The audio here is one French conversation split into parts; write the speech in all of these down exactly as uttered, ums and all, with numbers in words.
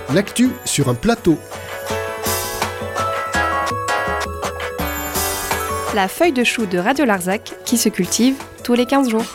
L'actu sur un plateau. La feuille de chou de Radio Larzac qui se cultive tous les quinze jours.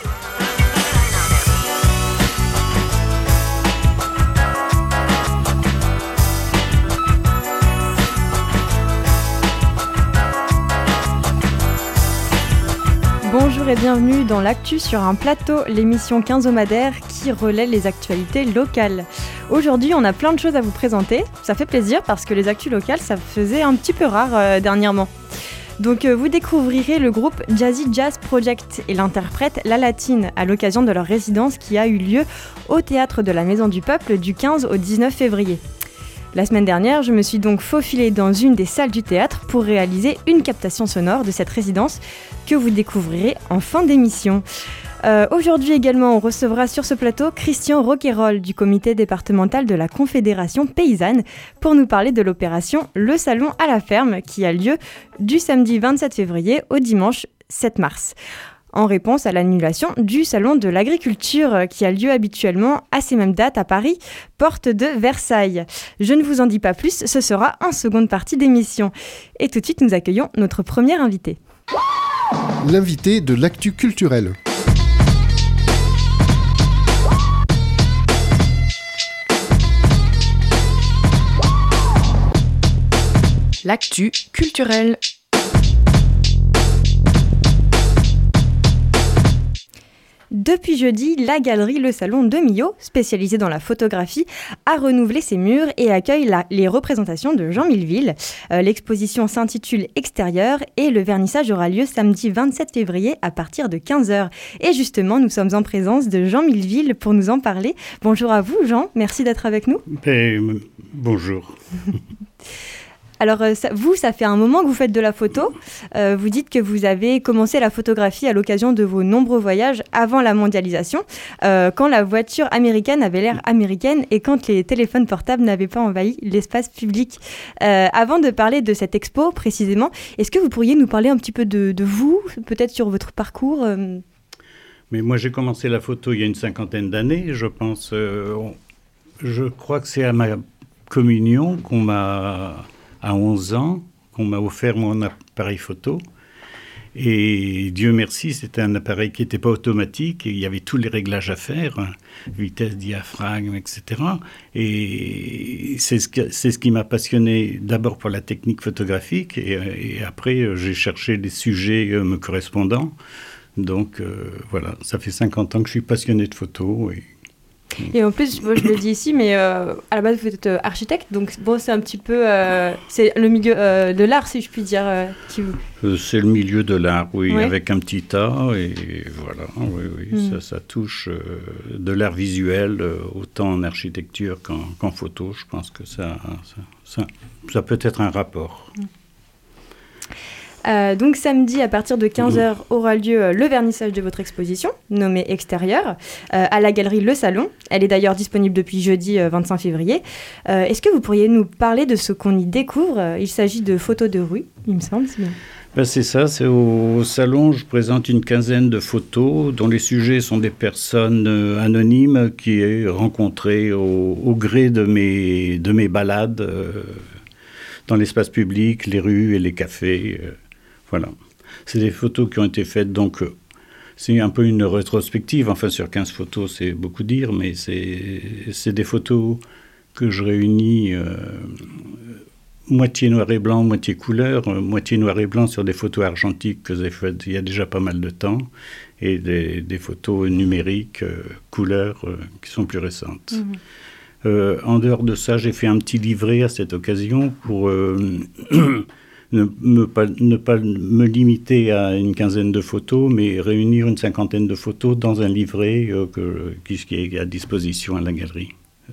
Bonjour et bienvenue dans l'Actu sur un plateau, l'émission quinzomadaire qui relaie les actualités locales. Aujourd'hui, on a plein de choses à vous présenter. Ça fait plaisir parce que les actus locales, ça faisait un petit peu rare euh, dernièrement. Donc euh, vous découvrirez le groupe Jazzy Jazz Project et l'interprète La Latine à l'occasion de leur résidence qui a eu lieu au Théâtre de la Maison du Peuple du quinze au dix-neuf février. La semaine dernière, je me suis donc faufilée dans une des salles du théâtre pour réaliser une captation sonore de cette résidence que vous découvrirez en fin d'émission. Euh, aujourd'hui également, on recevra sur ce plateau Christian Roquayrol du comité départemental de la Confédération Paysanne pour nous parler de l'opération Le Salon à la Ferme qui a lieu du samedi vingt-sept février au dimanche sept mars. En réponse à l'annulation du Salon de l'Agriculture qui a lieu habituellement à ces mêmes dates à Paris, porte de Versailles. Je ne vous en dis pas plus, ce sera en seconde partie d'émission. Et tout de suite, nous accueillons notre premier invité. L'invité de l'actu culturel. L'actu culturel. Depuis jeudi, la galerie Le Salon de Millau, spécialisée dans la photographie, a renouvelé ses murs et accueille la, les représentations de Jean Milleville. Euh, l'exposition s'intitule Extérieur et le vernissage aura lieu samedi vingt-sept février à partir de quinze heures. Et justement, nous sommes en présence de Jean Milleville pour nous en parler. Bonjour à vous, Jean. Merci d'être avec nous. Et, bonjour. Alors, ça, vous, ça fait un moment que vous faites de la photo. Euh, vous dites que vous avez commencé la photographie à l'occasion de vos nombreux voyages avant la mondialisation, euh, quand la voiture américaine avait l'air américaine et quand les téléphones portables n'avaient pas envahi l'espace public. Euh, avant de parler de cette expo, précisément, est-ce que vous pourriez nous parler un petit peu de, de vous, peut-être sur votre parcours euh... Mais moi, j'ai commencé la photo il y a une cinquantaine d'années, je pense. Euh, on, je crois que c'est à ma communion qu'on m'a... à onze ans, qu'on m'a offert mon appareil photo. Et Dieu merci, c'était un appareil qui n'était pas automatique. Et il y avait tous les réglages à faire, hein, vitesse, diaphragme, et cetera. Et c'est ce, que, c'est ce qui m'a passionné d'abord pour la technique photographique. Et, et après, j'ai cherché des sujets euh, me correspondant. Donc euh, voilà, ça fait cinquante ans que je suis passionné de photo. Et Et en plus, moi, je le dis ici, mais euh, à la base, vous êtes euh, architecte, donc bon, c'est un petit peu... Euh, c'est le milieu euh, de l'art, si je puis dire. Euh, qui vous... euh, c'est le milieu de l'art, oui, ouais. Avec un petit A, et voilà, oui, oui, mm. ça, ça touche euh, de l'art visuel, euh, autant en architecture qu'en, qu'en photo. Je pense que ça, ça, ça, ça peut être un rapport. Mm. Euh, donc samedi à partir de quinze heures aura lieu euh, le vernissage de votre exposition nommée Extérieur euh, à la galerie Le Salon. Elle est d'ailleurs disponible depuis jeudi euh, vingt-cinq février. Euh, est-ce que vous pourriez nous parler de ce qu'on y découvre ? Il s'agit de photos de rue, il me semble. C'est bien. Ben c'est ça, c'est au, au salon, je présente une quinzaine de photos dont les sujets sont des personnes euh, anonymes qui est rencontrées au, au gré de mes, de mes balades euh, dans l'espace public, les rues et les cafés. Euh, voilà. C'est des photos qui ont été faites, donc euh, c'est un peu une rétrospective, enfin sur quinze photos c'est beaucoup dire, mais c'est, c'est des photos que je réunis euh, moitié noir et blanc, moitié couleur, euh, moitié noir et blanc sur des photos argentiques que j'ai faites il y a déjà pas mal de temps, et des, des photos numériques, euh, couleurs, euh, qui sont plus récentes. Mmh. Euh, en dehors de ça, j'ai fait un petit livret à cette occasion pour euh, ne, me, pas, ne pas me limiter à une quinzaine de photos, mais réunir une cinquantaine de photos dans un livret euh, que, qui, qui est à disposition à la galerie.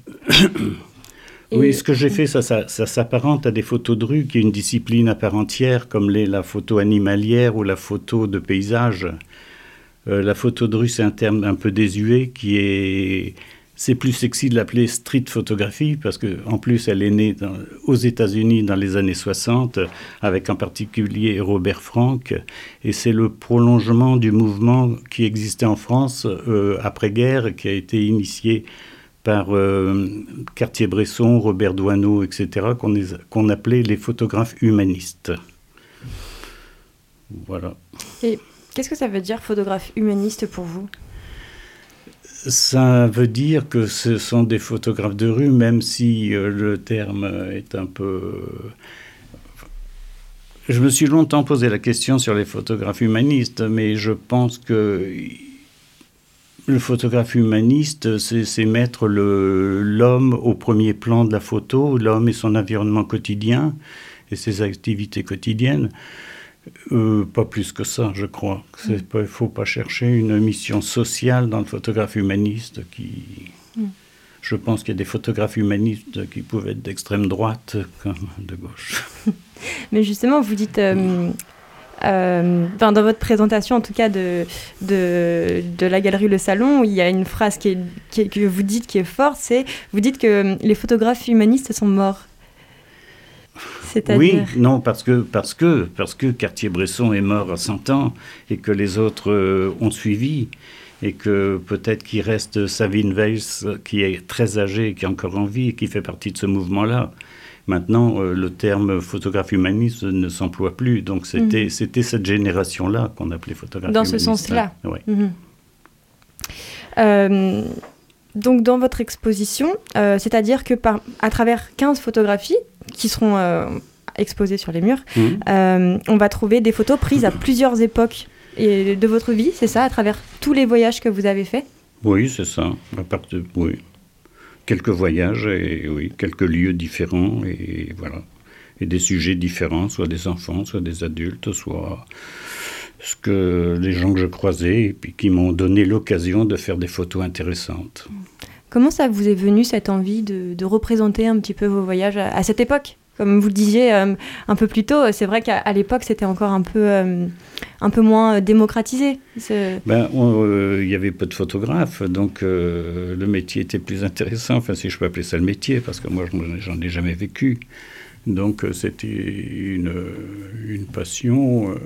Oui, ce que j'ai fait, ça, ça, ça s'apparente à des photos de rue, qui est une discipline à part entière, comme l'est la photo animalière ou la photo de paysage. Euh, la photo de rue, c'est un terme un peu désuet, qui est... C'est plus sexy de l'appeler street photographie, parce qu'en plus, elle est née dans, aux États-Unis dans les années soixante, avec en particulier Robert Frank, et c'est le prolongement du mouvement qui existait en France euh, après-guerre, qui a été initié par euh, Cartier-Bresson, Robert Doisneau, et cetera, qu'on, est, qu'on appelait les photographes humanistes. Voilà. Et qu'est-ce que ça veut dire, photographe humaniste, pour vous ? Ça veut dire que ce sont des photographes de rue, même si euh, le terme est un peu... Euh, je me suis longtemps posé la question sur les photographes humanistes, mais je pense que le photographe humaniste, c'est, c'est mettre le, l'homme au premier plan de la photo, l'homme et son environnement quotidien et ses activités quotidiennes. Euh, pas plus que ça, je crois. Il ne faut pas chercher une mission sociale dans le photographe humaniste. Qui... Mm. Je pense qu'il y a des photographes humanistes qui pouvaient être d'extrême droite comme de gauche. Mais justement, vous dites, euh, euh, dans, dans votre présentation, en tout cas, de, de, de la galerie Le Salon, il y a une phrase qui est, qui est, que vous dites qui est forte, c'est, vous dites que les photographes humanistes sont morts. C'est-à-dire... Oui, non, parce que, parce que, parce que Cartier-Bresson est mort à cent ans et que les autres euh, ont suivi et que peut-être qu'il reste Sabine Weiss qui est très âgée, qui est encore en vie et qui fait partie de ce mouvement-là. Maintenant, euh, le terme photographe humaniste ne s'emploie plus. Donc, c'était, mmh. c'était cette génération-là qu'on appelait photographe dans humaniste. Dans ce sens-là. Oui. Mmh. Euh, donc, dans votre exposition, euh, c'est-à-dire que par, à travers quinze photographies qui seront euh, exposées sur les murs, mmh. euh, on va trouver des photos prises à plusieurs époques et de votre vie, c'est ça, à travers tous les voyages que vous avez faits ? Oui, c'est ça. À part de, oui. Quelques voyages et oui, quelques lieux différents et voilà. Et des sujets différents, soit des enfants, soit des adultes, soit ce que les gens que je croisais et puis qui m'ont donné l'occasion de faire des photos intéressantes. Comment ça vous est venu cette envie de, de représenter un petit peu vos voyages à, à cette époque ? Comme vous le disiez euh, un peu plus tôt, c'est vrai qu'à à l'époque, c'était encore un peu, euh, un peu moins démocratisé. C'est... Ben, il euh, y avait peu de photographes, donc euh, le métier était plus intéressant. Enfin, si je peux appeler ça le métier, parce que moi, j'en ai jamais vécu. Donc, euh, c'était une, une passion. Euh...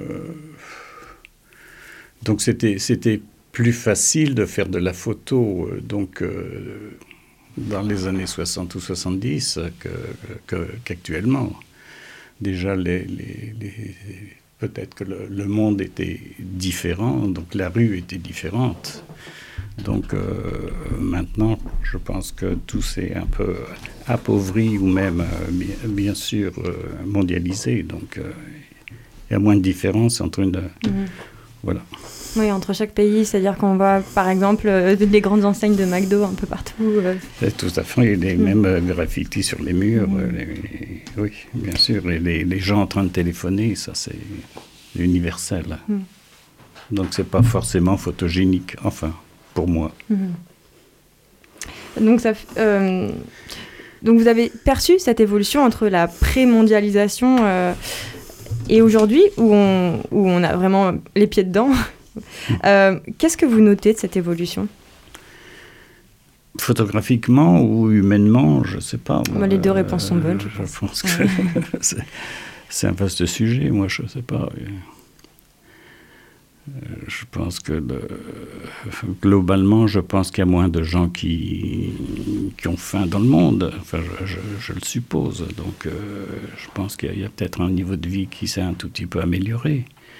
Donc, c'était, c'était plus facile de faire de la photo. Donc... Euh... dans les années soixante ou soixante-dix que, que, qu'actuellement. Déjà, les, les, les, peut-être que le, le monde était différent, donc la rue était différente. Donc euh, maintenant, je pense que tout s'est un peu appauvri ou même, euh, bien, bien sûr, euh, mondialisé. Donc euh, il y a moins de différence entre une... Mmh. Voilà. Oui, entre chaque pays, c'est-à-dire qu'on voit, par exemple, euh, les grandes enseignes de McDo un peu partout. Euh. Tout à fait, les mmh. mêmes euh, graffitis sur les murs. Mmh. Euh, les, oui, bien sûr. Et les, les gens en train de téléphoner, ça, c'est universel. Mmh. Donc, c'est pas forcément photogénique, enfin, pour moi. Mmh. Donc, ça, euh, donc, vous avez perçu cette évolution entre la pré-mondialisation euh, et aujourd'hui, où on, où on a vraiment les pieds dedans. Euh, qu'est-ce que vous notez de cette évolution ? Photographiquement ou humainement, je ne sais pas. Moi, les deux réponses sont bonnes, je, je pense. pense que c'est, c'est un vaste sujet, moi, je ne sais pas. Je pense que le, globalement, je pense qu'il y a moins de gens qui, qui ont faim dans le monde. Enfin, je, je, je le suppose. Donc, euh, je pense qu'il y a, il y a peut-être un niveau de vie qui s'est un tout petit peu amélioré.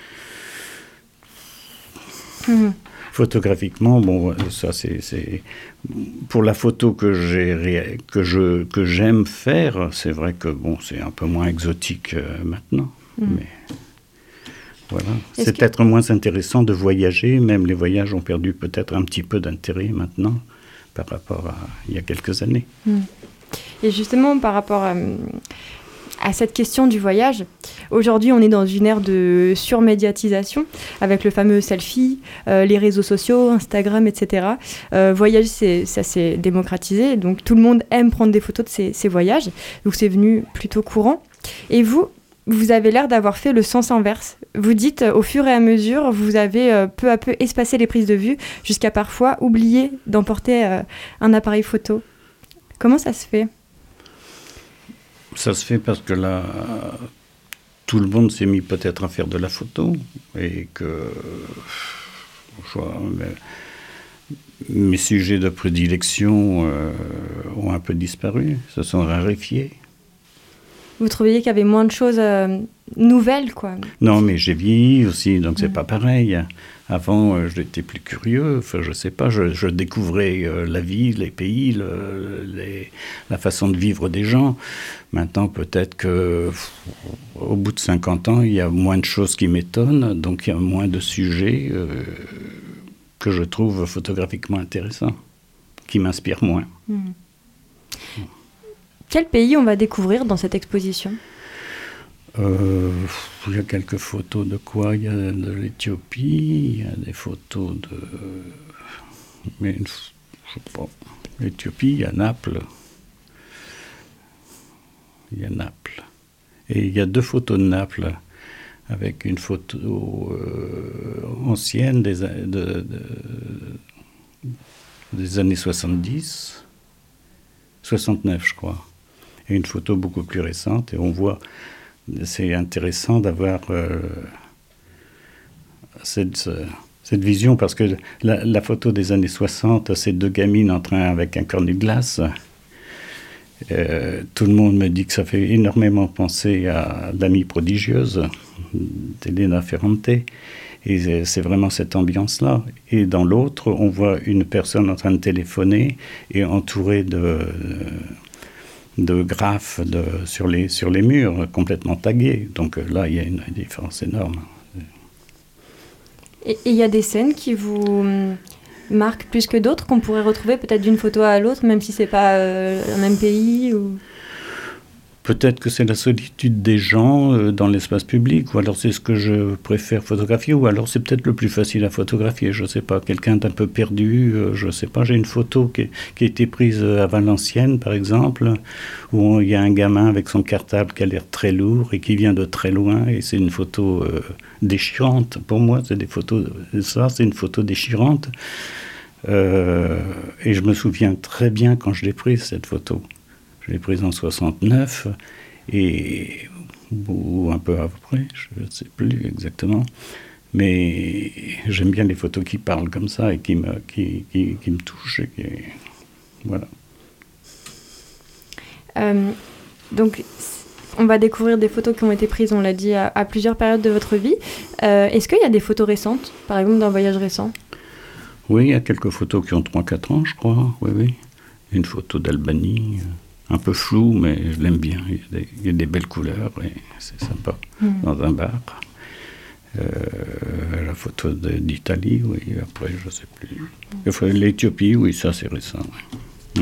Mmh. Photographiquement, bon, ça c'est, c'est pour la photo que j'ai que je que j'aime faire, c'est vrai que bon, c'est un peu moins exotique euh, maintenant, mmh. mais voilà, Est-ce c'est que... peut-être moins intéressant de voyager. Même les voyages ont perdu peut-être un petit peu d'intérêt maintenant par rapport à il y a quelques années. Mmh. Et justement, par rapport à à cette question du voyage. Aujourd'hui, on est dans une ère de surmédiatisation avec le fameux selfie, euh, les réseaux sociaux, Instagram, et cetera. Euh, voyager, c'est, ça s'est démocratisé, donc tout le monde aime prendre des photos de ses, ses voyages, donc c'est devenu plutôt courant. Et vous, vous avez l'air d'avoir fait le sens inverse. Vous dites, au fur et à mesure, vous avez euh, peu à peu espacé les prises de vue, jusqu'à parfois oublier d'emporter euh, un appareil photo. Comment ça se fait ? Ça se fait parce que là, tout le monde s'est mis peut-être à faire de la photo et que, je vois, mes sujets de prédilection euh, ont un peu disparu, se sont raréfiés. Vous trouviez qu'il y avait moins de choses euh, nouvelles, quoi? Non, mais j'ai vieilli aussi, donc c'est Mmh. pas pareil. Avant, euh, j'étais plus curieux. Enfin, je sais pas, je, je découvrais euh, la vie, les pays, le, les, la façon de vivre des gens. Maintenant, peut-être que pff, au bout de cinquante ans, il y a moins de choses qui m'étonnent, donc il y a moins de sujets euh, que je trouve photographiquement intéressants, qui m'inspirent moins. Mmh. Quel pays on va découvrir dans cette exposition? Euh, il y a quelques photos de quoi? Il y a de l'Éthiopie, il y a des photos de... Mais, je sais pas. L'Éthiopie, il y a Naples. Il y a Naples. Et il y a deux photos de Naples, avec une photo euh, ancienne des, de, de, des années soixante-dix, soixante-neuf, je crois. Et une photo beaucoup plus récente, et on voit... C'est intéressant d'avoir euh, cette, cette vision, parce que la, la photo des années soixante, c'est deux gamines en train avec un cornet de glace. Euh, tout le monde me dit que ça fait énormément penser à L'Amie prodigieuse d'Elena Ferrante. Et c'est vraiment cette ambiance-là. Et dans l'autre, on voit une personne en train de téléphoner et entourée de... de graphes de, sur, les, sur les murs, complètement tagués. Donc là, il y a une différence énorme. Et il y a des scènes qui vous marquent plus que d'autres, qu'on pourrait retrouver peut-être d'une photo à l'autre, même si ce n'est pas euh, un même pays ou... Peut-être que c'est la solitude des gens euh, dans l'espace public, ou alors c'est ce que je préfère photographier, ou alors c'est peut-être le plus facile à photographier, je ne sais pas, quelqu'un d'un peu perdu, euh, je ne sais pas. J'ai une photo qui, est, qui a été prise à Valenciennes, par exemple, où il y a un gamin avec son cartable qui a l'air très lourd et qui vient de très loin, et c'est une photo euh, déchirante. Pour moi, c'est des photos, ça, c'est une photo déchirante. Euh, et je me souviens très bien quand je l'ai prise, cette photo. Je l'ai prise en soixante-neuf, et, ou un peu après, je ne sais plus exactement. Mais j'aime bien les photos qui parlent comme ça et qui me, qui, qui, qui me touchent. Et qui, voilà. Euh, donc, on va découvrir des photos qui ont été prises, on l'a dit, à, à plusieurs périodes de votre vie. Euh, est-ce qu'il y a des photos récentes, par exemple d'un voyage récent? Oui, il y a quelques photos qui ont trois quatre ans, je crois. Oui, oui. Une photo d'Albanie... un peu flou, mais je l'aime bien. Il y a des, il y a des belles couleurs et c'est sympa. Mmh. Dans un bar. Euh, la photo de, d'Italie, oui. Après, je ne sais plus. Enfin, l'Éthiopie, oui, ça, c'est récent. Oui.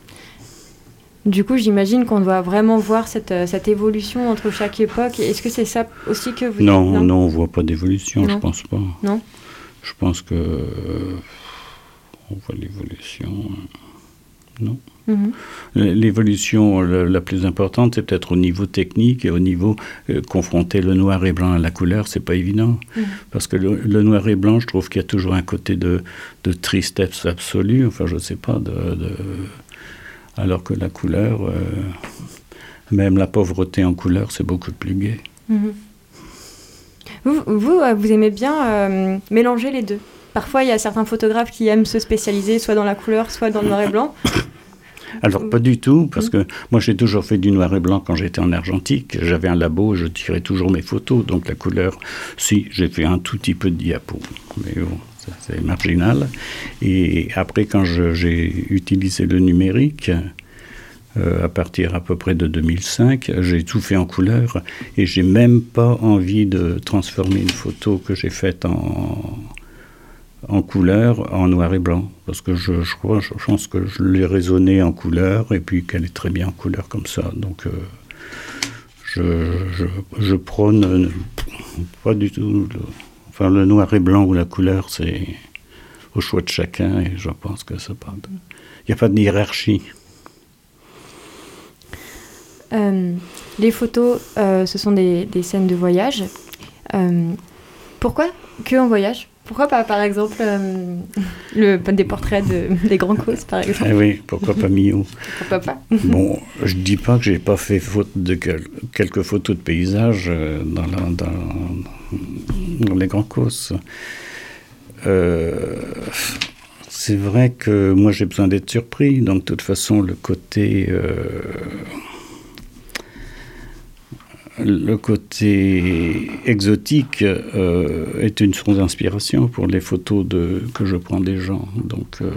Mmh. Du coup, j'imagine qu'on doit vraiment voir cette, cette évolution entre chaque époque. Est-ce que c'est ça aussi que vous... Non, non, non, on ne voit pas d'évolution, non. Je ne pense pas. Non. Je pense que... Euh, on voit l'évolution... Non. Mmh. L'évolution la, la plus importante, c'est peut-être au niveau technique et au niveau euh, confronter le noir et blanc à la couleur, c'est pas évident. Mmh. Parce que le, le noir et blanc, je trouve qu'il y a toujours un côté de, de tristesse absolue, enfin je sais pas, de, de... alors que la couleur, euh, même la pauvreté en couleur, c'est beaucoup plus gai. Mmh. Vous, vous, vous aimez bien euh, mélanger les deux. Parfois, il y a certains photographes qui aiment se spécialiser soit dans la couleur, soit dans le noir et blanc. Alors, pas du tout, parce que moi, j'ai toujours fait du noir et blanc quand j'étais en argentique. J'avais un labo, je tirais toujours mes photos. Donc, la couleur, si, j'ai fait un tout petit peu de diapo. Mais bon, ça, c'est marginal. Et après, quand je, j'ai utilisé le numérique, euh, à partir à peu près de deux mille cinq, j'ai tout fait en couleur. Et j'ai même pas envie de transformer une photo que j'ai faite en... en couleur, en noir et blanc, parce que je, je crois, je pense que je l'ai raisonné en couleur, et puis qu'elle est très bien en couleur comme ça, donc euh, je, je, je prône euh, pas du tout, le, enfin le noir et blanc ou la couleur, c'est au choix de chacun, et je pense que ça part de... Il n'y a pas de hiérarchie. Euh, les photos, euh, ce sont des, des scènes de voyage. Euh, pourquoi que en voyage? Pourquoi pas, par exemple, euh, le, des portraits de, des grands causes, par exemple? Eh oui, pourquoi pas Millau? Pourquoi pas? Bon, je ne dis pas que je n'ai pas fait faute de quel, quelques photos de paysages euh, dans, la, dans, dans les grands causes. Euh, c'est vrai que moi j'ai besoin d'être surpris, donc de toute façon le côté euh, le côté exotique euh, est une source d'inspiration pour les photos de, que je prends des gens. Donc, euh,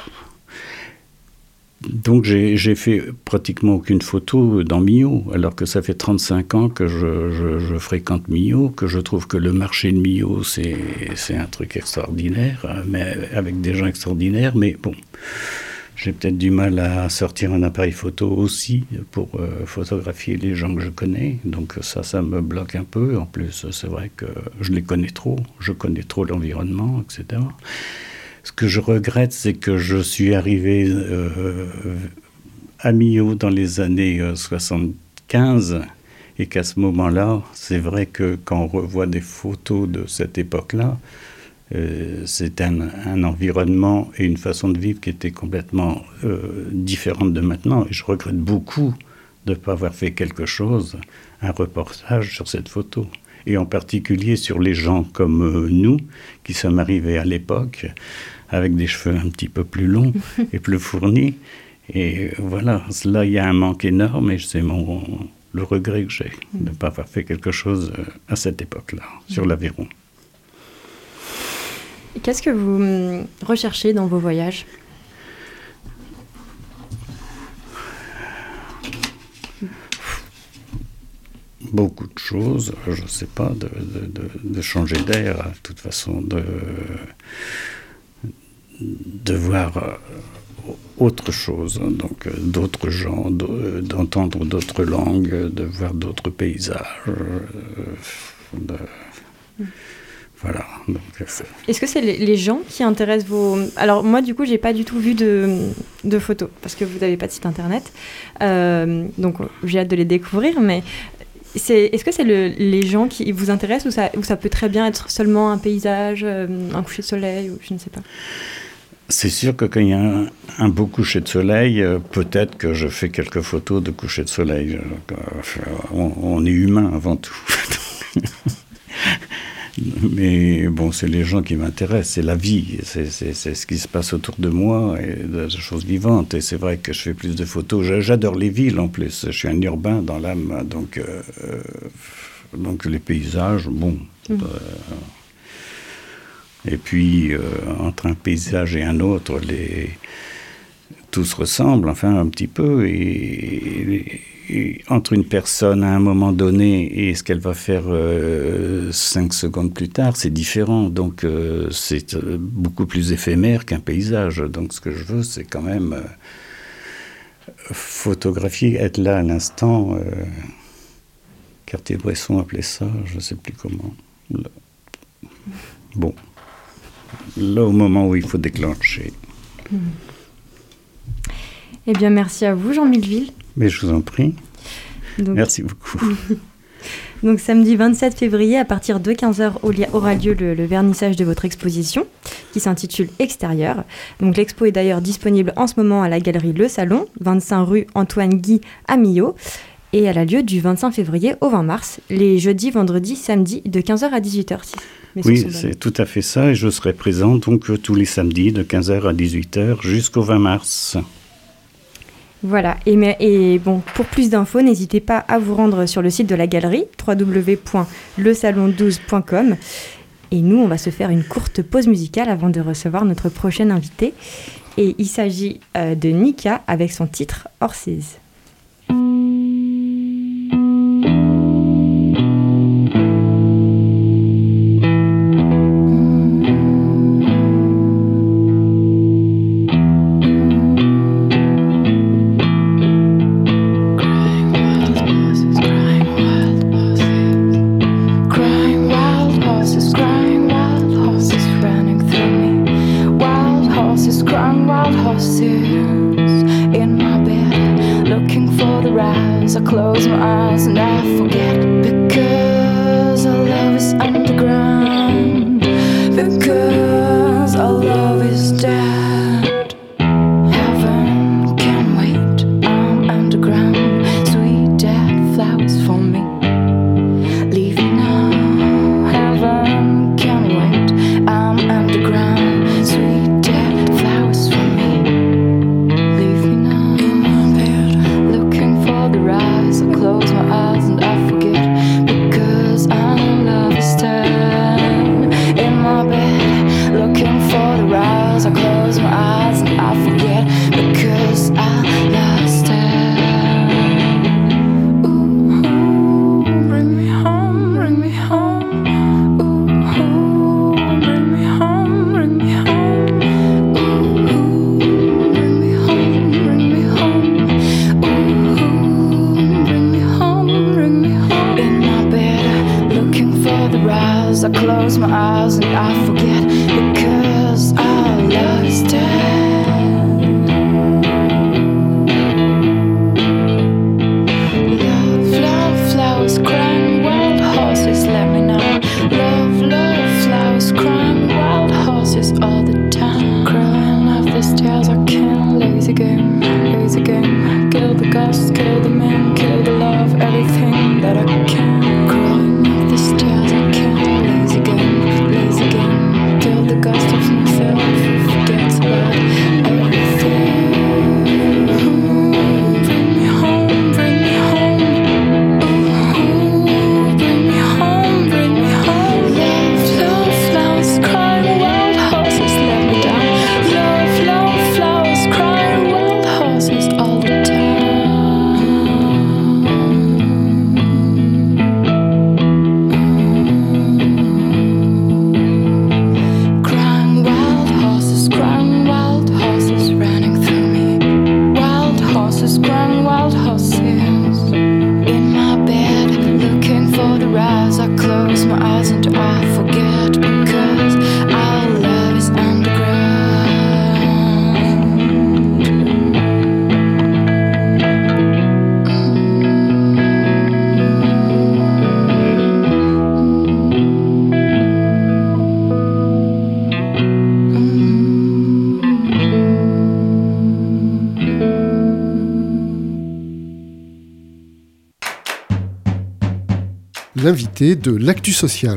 donc j'ai, j'ai fait pratiquement aucune photo dans Millau, alors que ça fait trente-cinq ans que je, je, je fréquente Millau, que je trouve que le marché de Millau, c'est, c'est un truc extraordinaire, mais avec des gens extraordinaires, mais bon... J'ai peut-être du mal à sortir un appareil photo aussi pour euh, photographier les gens que je connais. Donc ça, ça me bloque un peu. En plus, c'est vrai que je les connais trop. Je connais trop l'environnement, et cetera. Ce que je regrette, c'est que je suis arrivé euh, à Millau dans les années euh, soixante-quinze et qu'à ce moment-là, c'est vrai que quand on revoit des photos de cette époque-là, Euh, c'est un, un environnement et une façon de vivre qui était complètement euh, différente de maintenant. Et je regrette beaucoup de ne pas avoir fait quelque chose, un reportage sur cette photo. Et en particulier sur les gens comme euh, nous, qui sommes arrivés à l'époque, avec des cheveux un petit peu plus longs et plus fournis. Et voilà, là, il y a un manque énorme et c'est mon, le regret que j'ai de ne pas avoir fait quelque chose à cette époque-là, sur l'Aveyron. Qu'est-ce que vous recherchez dans vos voyages ? Beaucoup de choses, je ne sais pas, de, de, de, de changer d'air, de toute façon, de, de voir autre chose, donc d'autres gens, de, d'entendre d'autres langues, de voir d'autres paysages, de... Voilà. Donc, est-ce que c'est les, les gens qui intéressent vos... Alors moi, du coup, j'ai pas du tout vu de, de photos, parce que vous n'avez pas de site internet. Euh, donc j'ai hâte de les découvrir, mais c'est, est-ce que c'est le, les gens qui vous intéressent ou ça, ou ça peut très bien être seulement un paysage, un coucher de soleil, ou je ne sais pas ? C'est sûr que quand il y a un, un beau coucher de soleil, euh, peut-être que je fais quelques photos de coucher de soleil. Donc, euh, on, on est humain avant tout. Mais bon, c'est les gens qui m'intéressent, c'est la vie, c'est, c'est, c'est ce qui se passe autour de moi, et des choses vivantes. Et c'est vrai que je fais plus de photos. J'adore les villes en plus, je suis un urbain dans l'âme, donc, euh, donc les paysages, bon. Mmh. Euh, et puis, euh, entre un paysage et un autre, les, tout se ressemble, enfin un petit peu, et... Et entre une personne à un moment donné et ce qu'elle va faire euh, cinq secondes plus tard, c'est différent. Donc, euh, c'est euh, beaucoup plus éphémère qu'un paysage. Donc, ce que je veux, c'est quand même euh, photographier, être là à l'instant. Euh, Cartier-Bresson appelait ça, je ne sais plus comment. Là. Bon. Là, au moment où il faut déclencher. Mmh. Eh bien, merci à vous, Jean Milleville. Mais je vous en prie. Donc, merci beaucoup. Donc samedi vingt-sept février, à partir de quinze heures, aura lieu le, le vernissage de votre exposition qui s'intitule Extérieur. Donc l'expo est d'ailleurs disponible en ce moment à la galerie Le Salon, vingt-cinq rue Antoine Guy à Millau. Et elle a lieu du vingt-cinq février au vingt mars, les jeudis, vendredis, samedis, de quinze heures à dix-huit heures. Si oui, c'est tout à fait ça. Et je serai présent donc tous les samedis de quinze heures à dix-huit heures jusqu'au vingt mars. Voilà, et, mais, et bon, pour plus d'infos, n'hésitez pas à vous rendre sur le site de la galerie, w w w point le salon douze point com. Et nous, on va se faire une courte pause musicale avant de recevoir notre prochaine invité. Et il s'agit euh, de Nika avec son titre Horses. Heaven can wait, I'm underground, sweet dead flowers. horses all the time. Crying off the stairs, I can't. Lazy game, lazy game. Kill the ghosts, kill the men, kill the love, everything that I can. Crying off the stairs, I can't. Lazy game, lazy game. Kill the ghost of myself who forgets about everything. L'invité de l'actu sociale.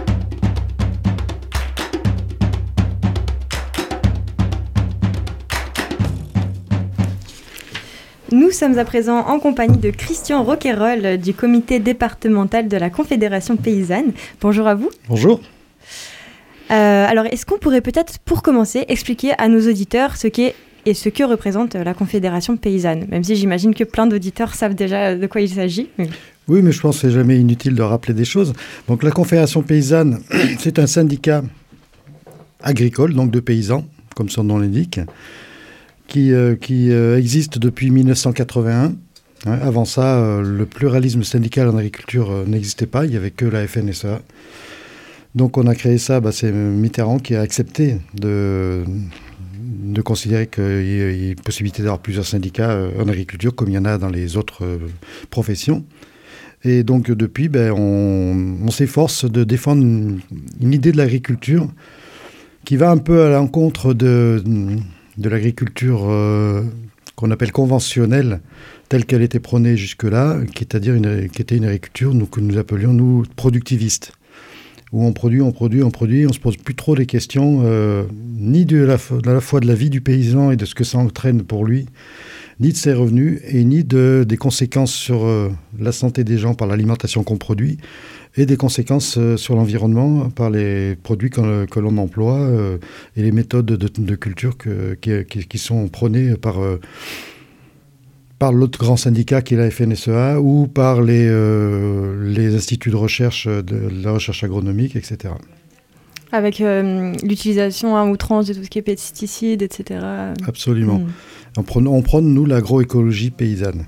Nous sommes à présent en compagnie de Christian Roquayrol du comité départemental de la Confédération paysanne. Bonjour à vous. Bonjour. Euh, alors, est-ce qu'on pourrait peut-être, pour commencer, expliquer à nos auditeurs ce qu'est et ce que représente la Confédération paysanne, même si j'imagine que plein d'auditeurs savent déjà de quoi il s'agit. Oui, mais je pense que c'est jamais inutile de rappeler des choses. Donc la Confédération paysanne, c'est un syndicat agricole, donc de paysans, comme son nom l'indique, qui, euh, qui euh, existe depuis mille neuf cent quatre-vingt-un. Hein, avant ça, euh, le pluralisme syndical en agriculture euh, n'existait pas, il n'y avait que la F N S E A. Donc on a créé ça, bah, c'est Mitterrand qui a accepté de... de considérer qu'il y a une possibilité d'avoir plusieurs syndicats en agriculture, comme il y en a dans les autres professions. Et donc, depuis, ben, on, on s'efforce de défendre une, une idée de l'agriculture qui va un peu à l'encontre de, de l'agriculture euh, qu'on appelle conventionnelle, telle qu'elle était prônée jusque-là, qui, c'est-à-dire une, qui était une agriculture nous, que nous appelions, nous, productiviste. Où on produit, on produit, on produit, on ne se pose plus trop les questions, euh, ni de la, de la fois de la vie du paysan et de ce que ça entraîne pour lui, ni de ses revenus, et ni de, des conséquences sur euh, la santé des gens par l'alimentation qu'on produit, et des conséquences euh, sur l'environnement par les produits que, que l'on emploie, euh, et les méthodes de, de culture que, qui, qui sont prônées par... Euh, par l'autre grand syndicat qui est la F N S E A ou par les, euh, les instituts de recherche, de la recherche agronomique, et cetera. Avec euh, l'utilisation à outrance de tout ce qui est pesticides, et cetera. Absolument. Mmh. On prône, on prône, nous, l'agroécologie paysanne.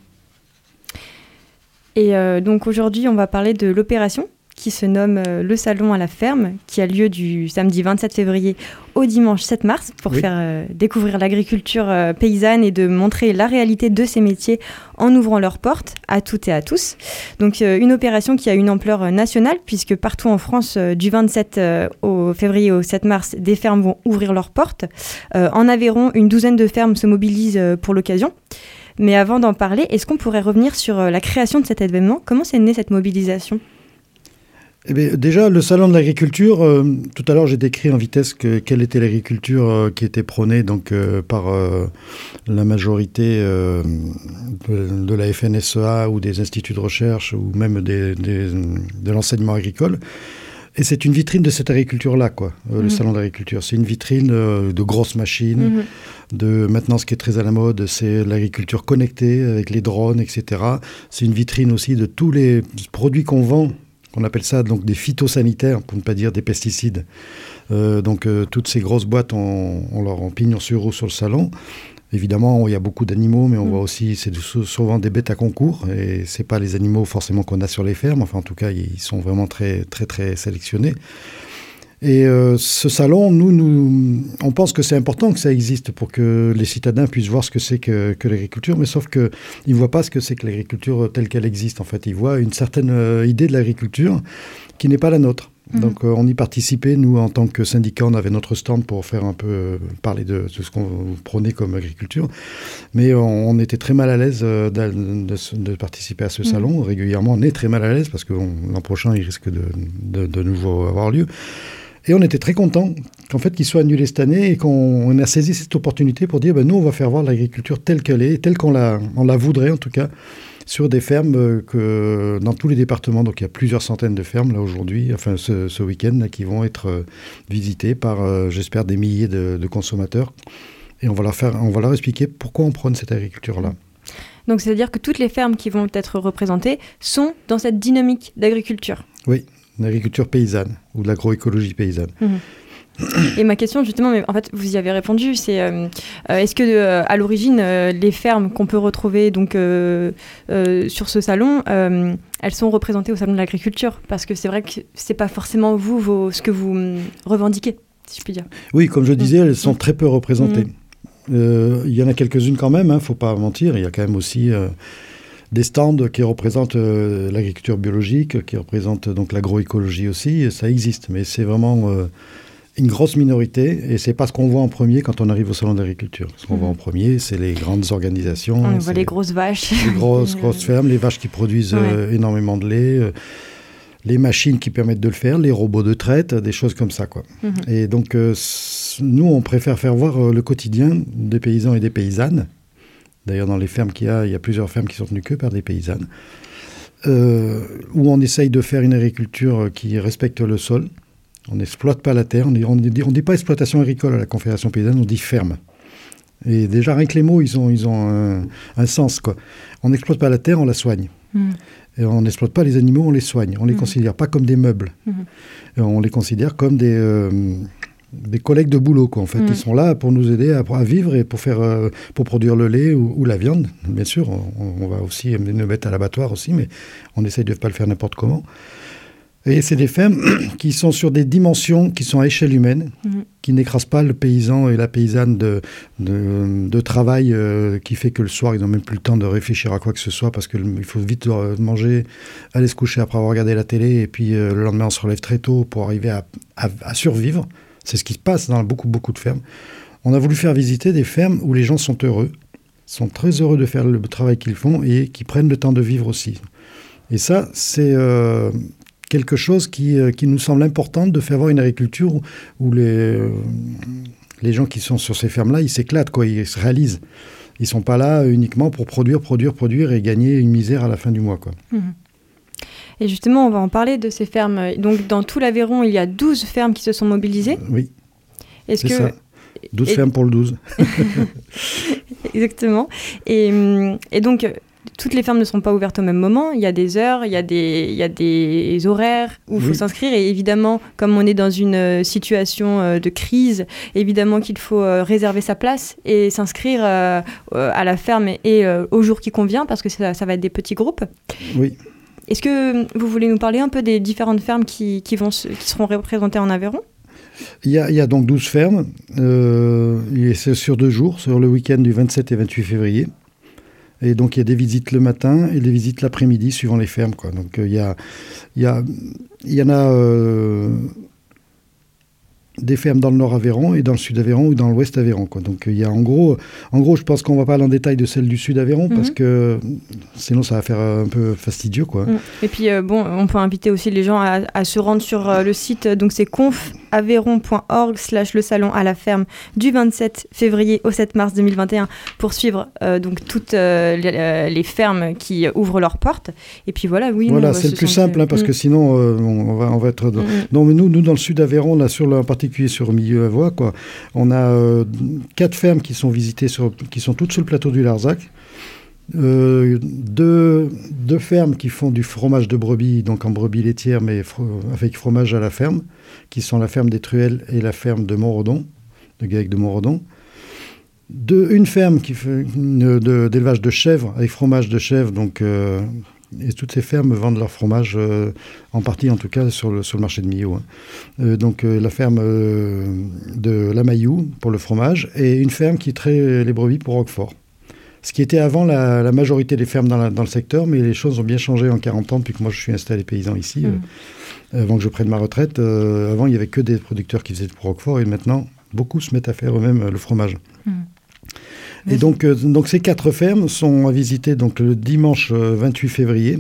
Et euh, donc aujourd'hui, on va parler de l'opération qui se nomme euh, le Salon à la ferme, qui a lieu du samedi vingt-sept février au dimanche sept mars, pour oui. faire euh, découvrir l'agriculture euh, paysanne et de montrer la réalité de ces métiers en ouvrant leurs portes à toutes et à tous. Donc euh, une opération qui a une ampleur euh, nationale, puisque partout en France, euh, du vingt-sept euh, au février au sept mars, des fermes vont ouvrir leurs portes. Euh, en Aveyron, une douzaine de fermes se mobilisent euh, pour l'occasion. Mais avant d'en parler, est-ce qu'on pourrait revenir sur euh, la création de cet événement ? Comment s'est née cette mobilisation ? Eh bien, déjà, le salon de l'agriculture, euh, tout à l'heure j'ai décrit en vitesse que, quelle était l'agriculture euh, qui était prônée donc, euh, par euh, la majorité euh, de, de la F N S E A ou des instituts de recherche ou même des, des, de l'enseignement agricole. Et c'est une vitrine de cette agriculture-là, quoi, euh, mmh. le salon de l'agriculture. C'est une vitrine euh, de grosses machines. Mmh. De, maintenant, ce qui est très à la mode, c'est l'agriculture connectée avec les drones, et cetera. C'est une vitrine aussi de tous les produits qu'on vend. On appelle ça donc des phytosanitaires, pour ne pas dire des pesticides. Euh, donc euh, toutes ces grosses boîtes, on, on leur en pignon sur rue sur le salon. Évidemment, il y a beaucoup d'animaux, mais on mmh. voit aussi, c'est souvent des bêtes à concours. Et c'est pas les animaux forcément qu'on a sur les fermes. Enfin, en tout cas, ils sont vraiment très, très, très sélectionnés. Et euh, ce salon, nous, nous, on pense que c'est important que ça existe pour que les citadins puissent voir ce que c'est que, que l'agriculture, mais sauf qu'ils ne voient pas ce que c'est que l'agriculture telle qu'elle existe. En fait, ils voient une certaine euh, idée de l'agriculture qui n'est pas la nôtre. Mmh. Donc euh, on y participait, nous en tant que syndicat, on avait notre stand pour faire un peu euh, parler de, de ce qu'on prônait comme agriculture, mais on, on était très mal à l'aise euh, de, de, de participer à ce mmh. salon. Régulièrement on est très mal à l'aise parce que on, l'an prochain il risque de, de, de nouveau avoir lieu. Et on était très contents qu'en fait qu'il soit annulé cette année et qu'on on a saisi cette opportunité pour dire ben, nous on va faire voir l'agriculture telle qu'elle est, telle qu'on la, on la voudrait en tout cas, sur des fermes que, dans tous les départements. Donc il y a plusieurs centaines de fermes là aujourd'hui, enfin ce, ce week-end là, qui vont être euh, visitées par, euh, j'espère, des milliers de, de consommateurs. Et on va leur faire, on va leur expliquer pourquoi on prône cette agriculture-là. Donc c'est-à-dire que toutes les fermes qui vont être représentées sont dans cette dynamique d'agriculture. Oui, une agriculture paysanne ou de l'agroécologie paysanne. Mmh. Et ma question, justement, mais en fait, vous y avez répondu, c'est euh, euh, est-ce que euh, à l'origine, euh, les fermes qu'on peut retrouver donc euh, euh, sur ce salon, euh, elles sont représentées au salon de l'agriculture? Parce que c'est vrai que c'est pas forcément vous vos, ce que vous hum, revendiquez, si je puis dire. Oui, comme je disais, elles sont mmh. très peu représentées. Il mmh. euh, y en a quelques-unes quand même, hein, faut pas mentir. Il y a quand même aussi euh, des stands qui représentent euh, l'agriculture biologique, qui représentent donc l'agroécologie aussi. Ça existe, mais c'est vraiment euh, une grosse minorité, et c'est pas ce qu'on voit en premier quand on arrive au salon d'agriculture. Ce qu'on mmh. voit en premier, c'est les grandes organisations. On voit les grosses vaches. Les grosses, grosses fermes, les vaches qui produisent ouais. euh, énormément de lait, euh, les machines qui permettent de le faire, les robots de traite, des choses comme ça, quoi. Mmh. Et donc, euh, nous, on préfère faire voir euh, le quotidien des paysans et des paysannes. D'ailleurs, dans les fermes qu'il y a, il y a plusieurs fermes qui sont tenues que par des paysannes, euh, où on essaye de faire une agriculture qui respecte le sol. On n'exploite pas la terre, on ne dit, dit pas exploitation agricole à la Confédération paysanne, on dit ferme. Et déjà, rien que les mots, ils ont, ils ont un, un sens, quoi. On n'exploite pas la terre, on la soigne. Mmh. Et on n'exploite pas les animaux, on les soigne. On ne les mmh. considère pas comme des meubles. Mmh. Et on les considère comme des, euh, des collègues de boulot, quoi. En fait, mmh. ils sont là pour nous aider à, à vivre et pour, faire, euh, pour produire le lait ou, ou la viande. Bien sûr, on, on va aussi nous mettre à l'abattoir aussi, mais on essaye de ne pas le faire n'importe comment. Et c'est des fermes qui sont sur des dimensions qui sont à échelle humaine, mmh. qui n'écrasent pas le paysan et la paysanne de, de, de travail euh, qui fait que le soir, ils n'ont même plus le temps de réfléchir à quoi que ce soit parce qu'il faut vite manger, aller se coucher après avoir regardé la télé et puis euh, le lendemain, on se relève très tôt pour arriver à, à, à survivre. C'est ce qui se passe dans beaucoup, beaucoup de fermes. On a voulu faire visiter des fermes où les gens sont heureux, sont très heureux de faire le travail qu'ils font et qui prennent le temps de vivre aussi. Et ça, c'est... Euh, quelque chose qui, euh, qui nous semble important de faire voir une agriculture où, où les, euh, les gens qui sont sur ces fermes-là, ils s'éclatent, quoi, ils se réalisent. Ils ne sont pas là uniquement pour produire, produire, produire et gagner une misère à la fin du mois, quoi. Mmh. Et justement, on va en parler de ces fermes. Donc, dans tout l'Aveyron, il y a douze fermes qui se sont mobilisées. Oui, Est-ce c'est que... ça. douze et... fermes pour le douze. Exactement. Et, et donc... Toutes les fermes ne sont pas ouvertes au même moment. Il y a des heures, il y a des, il y a des horaires où il faut oui. s'inscrire. Et évidemment, comme on est dans une situation de crise, évidemment qu'il faut réserver sa place et s'inscrire à la ferme et au jour qui convient, parce que ça, ça va être des petits groupes. Oui. Est-ce que vous voulez nous parler un peu des différentes fermes qui, qui, vont, qui seront représentées en Aveyron ? Il y, a, il y a donc douze fermes. Euh, et c'est sur deux jours, sur le week-end du vingt-sept et vingt-huit février. Et donc, il y a des visites le matin et des visites l'après-midi, suivant les fermes, quoi. Donc, euh, il, y a, il, y a, il y en a euh, des fermes dans le nord Aveyron et dans le sud Aveyron ou dans l'ouest Aveyron, quoi. Donc, il y a en gros, en gros, je pense qu'on ne va pas aller en détail de celle du sud Aveyron, mm-hmm. parce que sinon, ça va faire un peu fastidieux, quoi. Mm. Et puis, euh, bon, on peut inviter aussi les gens à, à se rendre sur euh, le site, donc c'est conf aveyron point org slash le salon à la ferme du vingt-sept février au sept mars deux mille vingt et un pour suivre euh, donc toutes euh, les, euh, les fermes qui ouvrent leurs portes. Et puis voilà, oui. Voilà, nous, c'est le plus simple, hein, parce mmh. que sinon euh, on, va, on va être... Dans... Mmh. Non, mais nous, nous, dans le sud Aveyron, là, sur le, en particulier sur le milieu Avoie, quoi, on a euh, quatre fermes qui sont visitées, sur, qui sont toutes sur le plateau du Larzac. Euh, deux, deux fermes qui font du fromage de brebis, donc en brebis laitière, mais fro- avec fromage à la ferme, qui sont la ferme des Truelles et la ferme de Montredon, de Gaec de Montredon. Deux, une ferme qui fait une, de, d'élevage de chèvres, avec fromage de chèvre, donc, euh, et toutes ces fermes vendent leur fromage, euh, en partie en tout cas, sur le, sur le marché de Millau. Hein. Euh, donc euh, la ferme euh, de La Maillou pour le fromage, et une ferme qui traite les brebis pour Roquefort. ce qui était avant la, la majorité des fermes dans, la, dans le secteur, mais les choses ont bien changé en quarante ans, depuis que moi je suis installé paysan ici, mmh. euh, avant que je prenne ma retraite. Euh, avant, il n'y avait que des producteurs qui faisaient du Roquefort, et maintenant, beaucoup se mettent à faire eux-mêmes euh, le fromage. Mmh. Et donc, euh, donc, ces quatre fermes sont à visiter donc, le dimanche euh, vingt-huit février,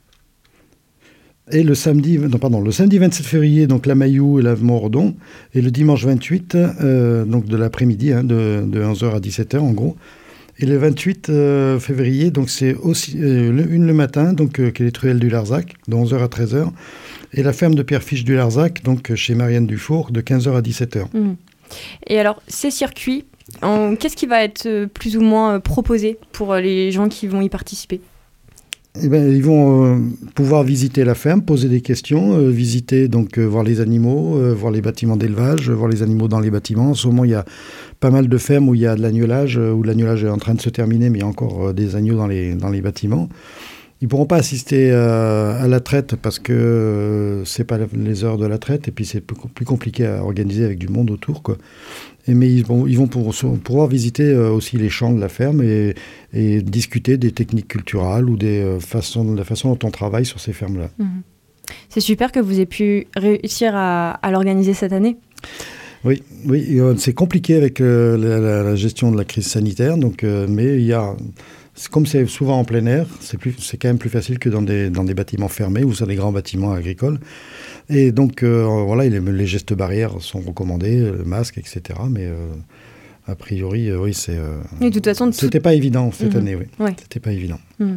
et le samedi, non, pardon, le samedi vingt-sept février, donc la Mailloux et la Morodon, et le dimanche vingt-huit, euh, donc de l'après-midi, hein, de, de onze heures à dix-sept heures en gros. Et le vingt-huit euh, février, donc c'est aussi euh, le, une le matin, donc euh, qui est les truelles du Larzac, de onze heures à treize heures, et la ferme de Pierre Fiche du Larzac, donc chez Marianne Dufour, de quinze heures à dix-sept heures. Mmh. Et alors, ces circuits, en, qu'est-ce qui va être euh, plus ou moins euh, proposé pour euh, les gens qui vont y participer ? Eh ben, ils vont euh, pouvoir visiter la ferme, poser des questions, euh, visiter, donc euh, voir les animaux, euh, voir les bâtiments d'élevage, euh, voir les animaux dans les bâtiments. En ce moment, il y a pas mal de fermes où il y a de l'agnelage, euh, où l'agnelage est en train de se terminer, mais il y a encore euh, des agneaux dans les, dans les bâtiments. Ils ne pourront pas assister euh, à la traite parce que euh, ce n'est pas les heures de la traite, et puis c'est plus, plus compliqué à organiser avec du monde autour, quoi. Et mais ils vont, ils vont pour, pouvoir visiter euh, aussi les champs de la ferme et, et discuter des techniques culturelles ou des, euh, façons, de la façon dont on travaille sur ces fermes-là. Mmh. C'est super que vous ayez pu réussir à, à l'organiser cette année. Oui, oui euh, c'est compliqué avec euh, la, la, la gestion de la crise sanitaire, donc, euh, mais il y a... C'est comme c'est souvent en plein air, c'est, plus, c'est quand même plus facile que dans des, dans des bâtiments fermés ou sur des grands bâtiments agricoles. Et donc, euh, voilà, les, les gestes barrières sont recommandés, le masque, et cetera. Mais euh, a priori, euh, oui, c'est... Euh, et de toute façon... C'était tout... pas évident cette mmh. année, oui. Ouais. C'était pas évident. Mmh.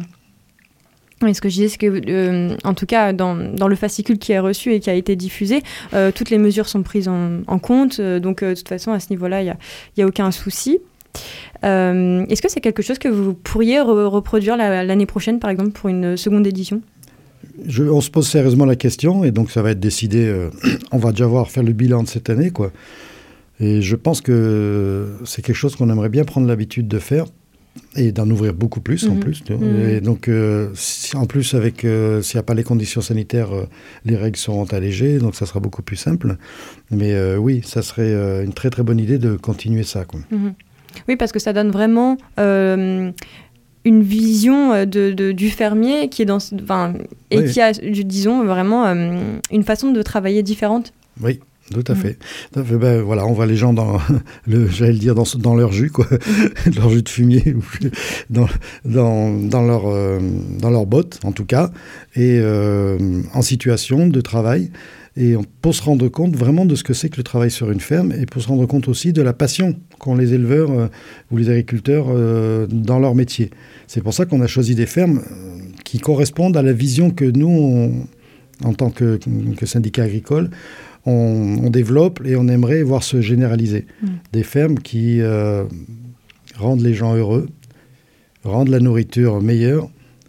Oui, ce que je disais, c'est que, euh, en tout cas, dans, dans le fascicule qui est reçu et qui a été diffusé, euh, toutes les mesures sont prises en, en compte. Euh, donc, euh, de toute façon, à ce niveau-là, il n'y a, y a aucun souci. Euh, est-ce que c'est quelque chose que vous pourriez re- reproduire la, l'année prochaine, par exemple, pour une seconde édition ? Je, on se pose sérieusement la question, et donc ça va être décidé. Euh, on va déjà voir faire le bilan de cette année, quoi. Et je pense que c'est quelque chose qu'on aimerait bien prendre l'habitude de faire et d'en ouvrir beaucoup plus, mmh. en plus. Mmh. Et donc, euh, si, en plus, avec euh, s'il n'y a pas les conditions sanitaires, euh, les règles seront allégées, donc ça sera beaucoup plus simple. Mais euh, oui, ça serait euh, une très très bonne idée de continuer ça, quoi. Mmh. Oui, parce que ça donne vraiment euh, une vision de, de, du fermier qui est dans, enfin, et oui. qui a, disons, vraiment euh, une façon de travailler différente. Oui, tout à fait. Mmh. Ben, voilà, on voit les gens dans, le, j'allais le dire, dans, dans leur jus, quoi, mmh. leur jus de fumier, ou dans, dans, dans, leur, euh, dans leurs bottes, en tout cas, et euh, en situation de travail. Et on peut se rendre compte vraiment de ce que c'est que le travail sur une ferme, et pour se rendre compte aussi de la passion qu'ont les éleveurs euh, ou les agriculteurs euh, dans leur métier. C'est pour ça qu'on a choisi des fermes euh, qui correspondent à la vision que nous, on, en tant que, que syndicat agricole, on, on développe et on aimerait voir se généraliser. Mmh. Des fermes qui euh, rendent les gens heureux, rendent la nourriture meilleure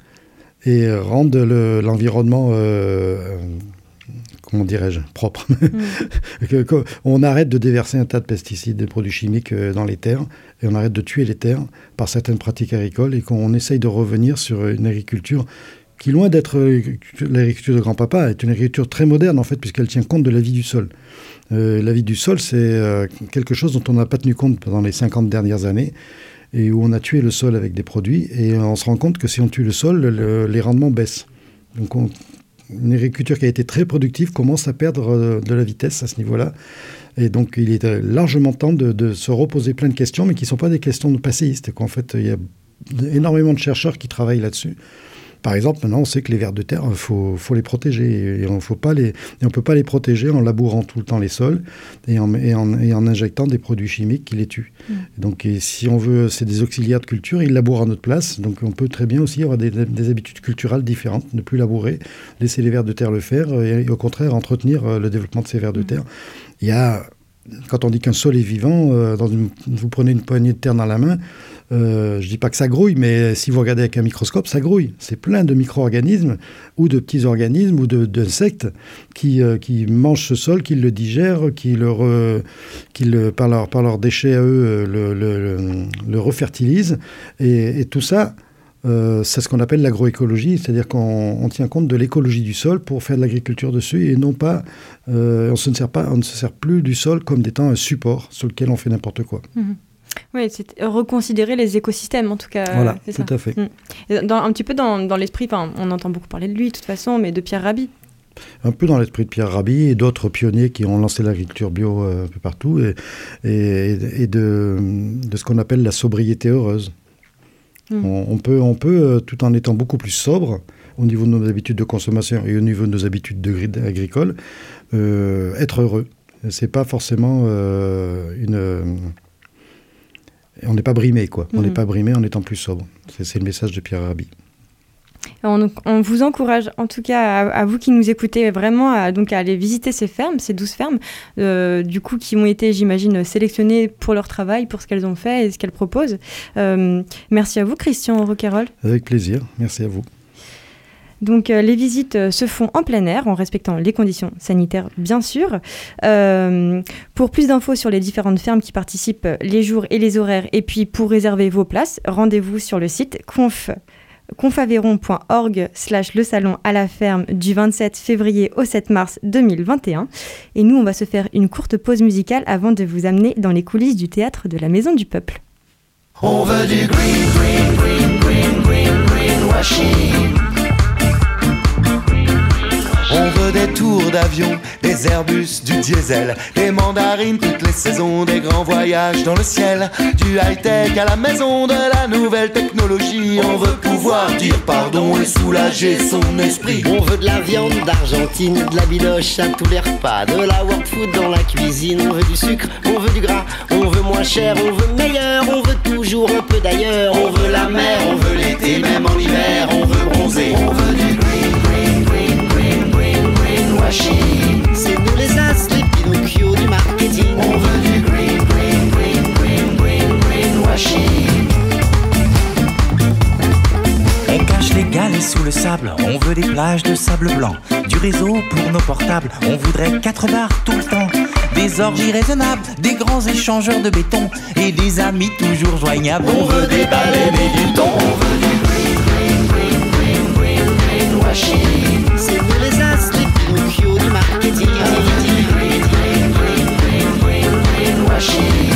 et euh, rendent le, l'environnement... Euh, comment dirais-je, propre. Mmh. On arrête de déverser un tas de pesticides, de produits chimiques dans les terres, et on arrête de tuer les terres par certaines pratiques agricoles, et qu'on essaye de revenir sur une agriculture qui, loin d'être l'agriculture de grand-papa, est une agriculture très moderne, en fait, puisqu'elle tient compte de la vie du sol. Euh, la vie du sol, c'est euh, quelque chose dont on n'a pas tenu compte pendant les cinquante dernières années, et où on a tué le sol avec des produits, et on se rend compte que si on tue le sol, le, les rendements baissent. Donc on... Une agriculture qui a été très productive commence à perdre de la vitesse à ce niveau-là. Et donc, il est largement temps de, de se reposer plein de questions, mais qui ne sont pas des questions de passéistes. En fait, il y a énormément de chercheurs qui travaillent là-dessus. Par exemple, maintenant, on sait que les vers de terre, il faut, faut les protéger. Et on ne peut pas les protéger en labourant tout le temps les sols et en, et en, et en injectant des produits chimiques qui les tuent. Mmh. Donc, et si on veut, c'est des auxiliaires de culture, ils labourent à notre place. Donc, on peut très bien aussi avoir des, des habitudes culturelles différentes, ne plus labourer, laisser les vers de terre le faire et, et au contraire, entretenir le développement de ces vers de terre. Il y a... Quand on dit qu'un sol est vivant, euh, dans une, vous prenez une poignée de terre dans la main, euh, je ne dis pas que ça grouille, mais si vous regardez avec un microscope, ça grouille. C'est plein de micro-organismes ou de petits organismes ou de, d'insectes qui, euh, qui mangent ce sol, qui le digèrent, qui, le re, qui le, par, leur, par leurs déchets à eux, le, le, le, le refertilisent. Et, et tout ça... Euh, c'est ce qu'on appelle l'agroécologie, c'est-à-dire qu'on on tient compte de l'écologie du sol pour faire de l'agriculture dessus et non pas, euh, on, se ne sert pas, on ne se sert plus du sol comme étant un support sur lequel on fait n'importe quoi. Mmh. Oui, c'est reconsidérer les écosystèmes en tout cas. Voilà, c'est tout ça. à fait. Mmh. Dans, un petit peu dans, dans l'esprit, on entend beaucoup parler de lui de toute façon, mais de Pierre Rabhi. Un peu dans l'esprit de Pierre Rabhi et d'autres pionniers qui ont lancé l'agriculture bio euh, un peu partout et, et, et de, de ce qu'on appelle la sobriété heureuse. Mmh. On, on peut, on peut, tout en étant beaucoup plus sobre au niveau de nos habitudes de consommation et au niveau de nos habitudes de, agricoles, euh, être heureux. C'est pas forcément euh, une... Euh, on n'est pas brimé, quoi. Mmh. On n'est pas brimé en étant plus sobre. C'est, c'est le message de Pierre Rabhi. On, on vous encourage, en tout cas, à, à vous qui nous écoutez, vraiment à, donc à aller visiter ces fermes, ces douze fermes, euh, du coup, qui ont été, j'imagine, sélectionnées pour leur travail, pour ce qu'elles ont fait et ce qu'elles proposent. Euh, merci à vous, Christian Roquayrol. Avec plaisir, merci à vous. Donc, euh, les visites euh, se font en plein air, en respectant les conditions sanitaires, bien sûr. Euh, pour plus d'infos sur les différentes fermes qui participent, les jours et les horaires, et puis pour réserver vos places, rendez-vous sur le site conf. confaveyron point org slash le salon à la ferme du vingt-sept février au sept mars deux mille vingt et un. Et nous, on va se faire une courte pause musicale avant de vous amener dans les coulisses du théâtre de la Maison du Peuple. On veut du green, green, green, green, green, green washing. On veut des tours d'avion, des Airbus, du diesel, des mandarines toutes les saisons, des grands voyages dans le ciel, du high-tech à la maison de la nouvelle technologie. On veut pouvoir dire pardon et soulager son esprit. On veut de la viande d'Argentine, de la biloche à tous les repas, de la world food dans la cuisine. On veut du sucre, on veut du gras, on veut moins cher, on veut meilleur, on veut toujours un peu d'ailleurs. On veut la mer, on veut l'été, même en hiver, on veut bronzer. On veut du green, green, green, green, green, green washing. C'est nous les as, les Pinocchio du marketing. On veut du green, green, green, green, green, green washing. On cache les galets sous le sable, on veut des plages de sable blanc, du réseau pour nos portables, on voudrait quatre bars tout le temps, des orgies raisonnables, des grands échangeurs de béton et des amis toujours joignables. On veut des baleines et du thon. On veut du green, green, green, green, green, green washing. C'est nous les as, les Pinocchio du marketing. On veut du green, green, green, green, green, green washing.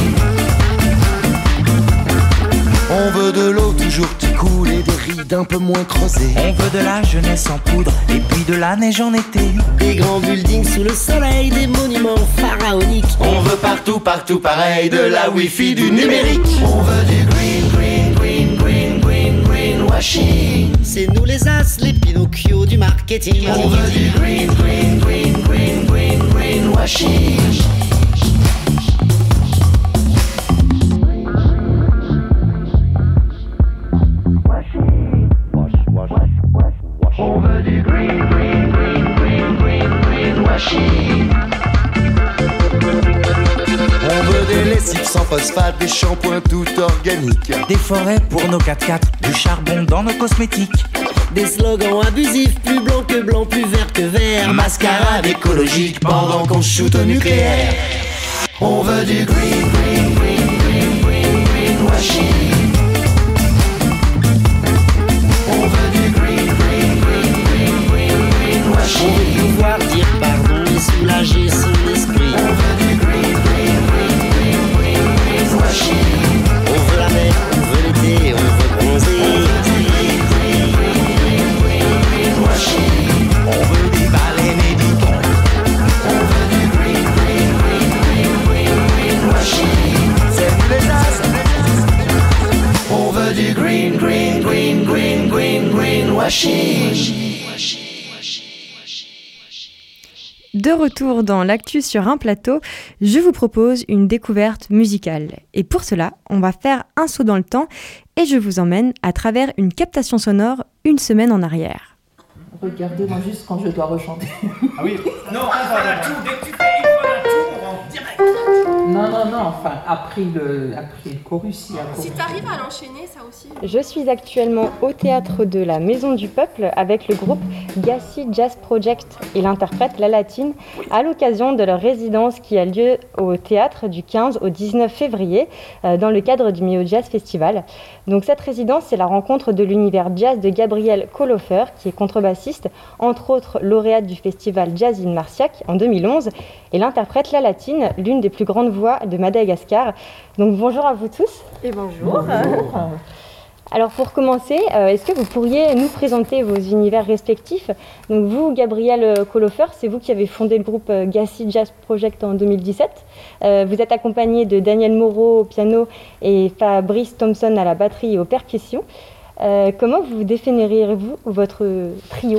On veut de l'eau toujours qui coule et des rides un peu moins creusées. On veut de la jeunesse en poudre et puis de la neige en été. Des grands buildings sous le soleil, des monuments pharaoniques. On veut partout, partout pareil, de la wifi, du numérique. On veut du green, green, green, green, green, green washing. C'est nous les as, les Pinocchio du marketing. On veut du green, green, green, green, green, green washing. On veut du green, green, green, green, green, green washing. On veut des lessives sans phosphate, des shampoings tout organiques, des forêts pour nos quatre-quatre, du charbon dans nos cosmétiques. Des slogans abusifs, plus blanc que blanc, plus vert que vert. Mascarade écologique pendant qu'on shoot au nucléaire. On veut du green, green, green, green, green, green washing. On veut du green, green, green, green, green, green washing. On veut pouvoir dire pardon et soulager son esprit. On veut du green, green, green, green, green, green washing. On veut la mer, on veut l'été, on veut bronzer. On veut des baleines et du thon. On veut du green, green, green, green, green, green washing. C'est nous les as. On veut du green, green, green, green, green, green washing. De retour dans l'actu sur un plateau, je vous propose une découverte musicale. Et pour cela, on va faire un saut dans le temps et je vous emmène à travers une captation sonore une semaine en arrière. Regardez-moi juste quand je dois rechanter. Ah oui. Non, on va la tour. Dès que tu fais il faut la tour en direct. Non, non, non, enfin, après le, après le chorus, il y a Si t'arrives à l'enchaîner, ça aussi. Je suis actuellement au théâtre de la Maison du Peuple avec le groupe Gassi Jazz Project et l'interprète La Latine à l'occasion de leur résidence qui a lieu au théâtre du quinze au dix-neuf février euh, dans le cadre du Mio Jazz Festival. Donc cette résidence, c'est la rencontre de l'univers jazz de Gabriel Kolofer qui est contrebassiste, entre autres lauréate du festival Jazz in Marciac en deux mille onze et l'interprète La Latine, l'une des plus grandes voix de Madagascar. Donc bonjour à vous tous. Et bonjour. Bonjour. Alors pour commencer, euh, est-ce que vous pourriez nous présenter vos univers respectifs? Donc vous, Gabriel Kolofer, c'est vous qui avez fondé le groupe Gassi Jazz Project en deux mille dix-sept. Euh, vous êtes accompagné de Daniel Moreau au piano et Fabrice Thompson à la batterie et aux percussions. Euh, comment vous définiriez-vous votre trio?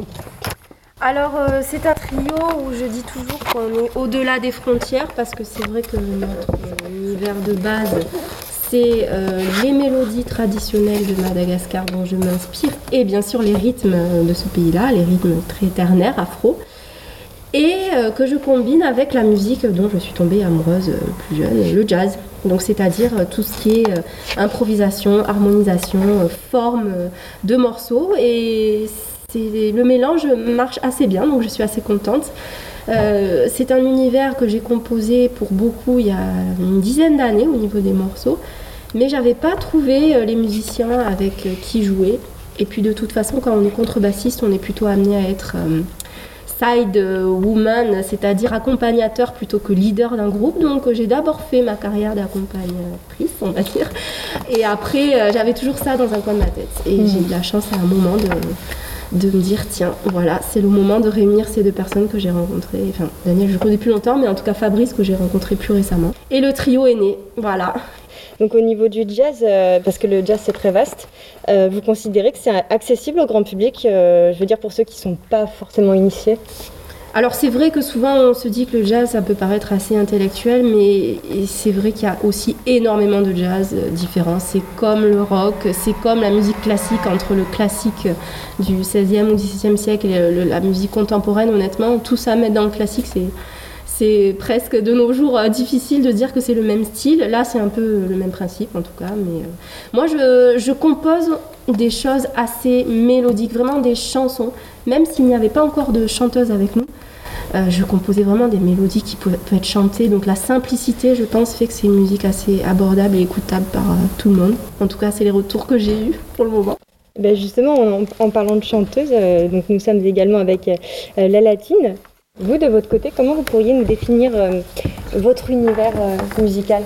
Alors euh, c'est un trio où je dis toujours qu'on est au-delà des frontières parce que c'est vrai que notre euh, univers de base c'est euh, les mélodies traditionnelles de Madagascar dont je m'inspire et bien sûr les rythmes de ce pays-là, les rythmes très ternaires, afro, et euh, que je combine avec la musique dont je suis tombée amoureuse euh, plus jeune, le jazz. Donc c'est-à-dire euh, tout ce qui est euh, improvisation, harmonisation, euh, forme euh, de morceaux, et c'est, le mélange marche assez bien, donc je suis assez contente. Euh, c'est un univers que j'ai composé pour beaucoup il y a une dizaine d'années au niveau des morceaux, mais j'avais pas trouvé les musiciens avec qui jouer. Et puis de toute façon, quand on est contrebassiste, on est plutôt amené à être euh, side woman, c'est-à-dire accompagnateur plutôt que leader d'un groupe. Donc j'ai d'abord fait ma carrière d'accompagnatrice, on va dire, et après euh, j'avais toujours ça dans un coin de ma tête. Et mmh. j'ai eu la chance à un moment de de me dire tiens voilà c'est le moment de réunir ces deux personnes que j'ai rencontrées, enfin Daniel je le connais plus longtemps mais en tout cas Fabrice que j'ai rencontré plus récemment, et le trio est né, voilà. Donc au niveau du jazz, euh, parce que le jazz c'est très vaste, euh, vous considérez que c'est accessible au grand public, euh, je veux dire pour ceux qui sont pas forcément initiés? Alors c'est vrai que souvent on se dit que le jazz ça peut paraître assez intellectuel, mais c'est vrai qu'il y a aussi énormément de jazz différents. C'est comme le rock, c'est comme la musique classique, entre le classique du seizième ou dix-septième siècle et le, la musique contemporaine, honnêtement, tout ça mettre dans le classique, c'est, c'est presque de nos jours euh, difficile de dire que c'est le même style. Là c'est un peu le même principe en tout cas, mais euh, moi je, je compose des choses assez mélodiques, vraiment des chansons, même s'il n'y avait pas encore de chanteuse avec nous. Euh, je composais vraiment des mélodies qui peuvent, peuvent être chantées, donc la simplicité je pense fait que c'est une musique assez abordable et écoutable par euh, tout le monde. En tout cas c'est les retours que j'ai eus pour le moment. Ben justement en, en parlant de chanteuse, euh, donc nous sommes également avec euh, La Latine. Vous de votre côté, comment vous pourriez nous définir euh, votre univers euh, musical?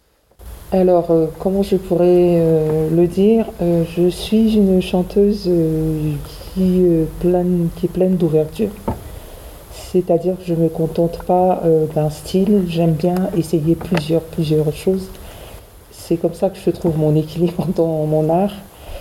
Alors, euh, comment je pourrais euh, le dire, euh, je suis une chanteuse euh, qui, euh, pleine, qui est pleine d'ouverture. C'est-à-dire que je ne me contente pas euh, d'un style, j'aime bien essayer plusieurs, plusieurs choses. C'est comme ça que je trouve mon équilibre dans mon art.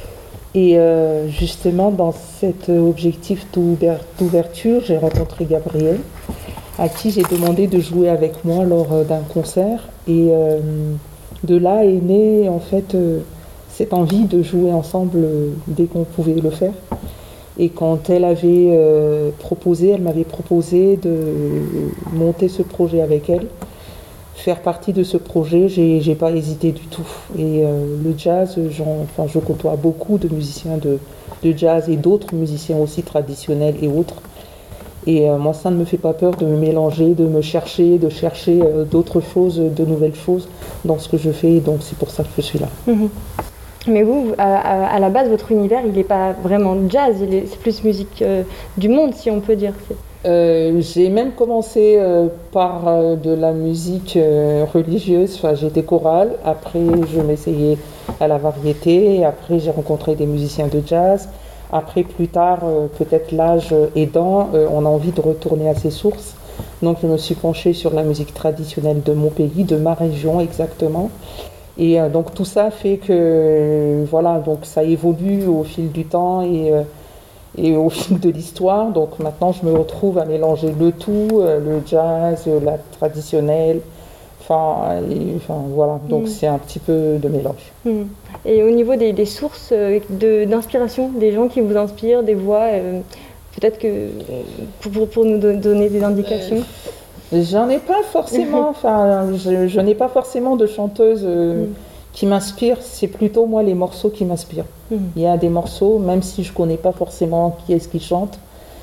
Et euh, justement, dans cet objectif d'ouverture, j'ai rencontré Gabriel, à qui j'ai demandé de jouer avec moi lors euh, d'un concert. Et euh, de là est née en fait euh, cette envie de jouer ensemble euh, dès qu'on pouvait le faire. Et quand elle avait euh, proposé, elle m'avait proposé de monter ce projet avec elle, faire partie de ce projet, j'ai, j'ai pas hésité du tout. Et euh, le jazz, enfin, je côtoie beaucoup de musiciens de, de jazz et d'autres musiciens aussi traditionnels et autres. Et euh, moi, ça ne me fait pas peur de me mélanger, de me chercher, de chercher euh, d'autres choses, de nouvelles choses dans ce que je fais. Donc c'est pour ça que je suis là. Mmh. Mais vous, à, à la base, votre univers, il n'est pas vraiment jazz, il est, c'est plus musique euh, du monde, si on peut dire. Euh, j'ai même commencé euh, par euh, de la musique euh, religieuse, enfin, j'étais chorale, après je m'essayais à la variété, et après j'ai rencontré des musiciens de jazz. Après, plus tard, euh, peut-être l'âge aidant, euh, on a envie de retourner à ses sources. Donc je me suis penchée sur la musique traditionnelle de mon pays, de ma région exactement. Et euh, donc tout ça fait que euh, voilà, donc ça évolue au fil du temps et, euh, et au fil de l'histoire. Donc maintenant je me retrouve à mélanger le tout, euh, le jazz, euh, la traditionnelle, enfin, et, enfin voilà, donc mmh. c'est un petit peu de mélange. Mmh. Et au niveau des, des sources euh, de, d'inspiration, des gens qui vous inspirent, des voix, euh, peut-être que pour, pour nous donner des indications. Euh... J'en ai pas forcément, enfin, je, je n'ai pas forcément de chanteuse euh, mm. qui m'inspire, c'est plutôt moi les morceaux qui m'inspirent. Mm. Il y a des morceaux, même si je ne connais pas forcément qui est-ce qui chante,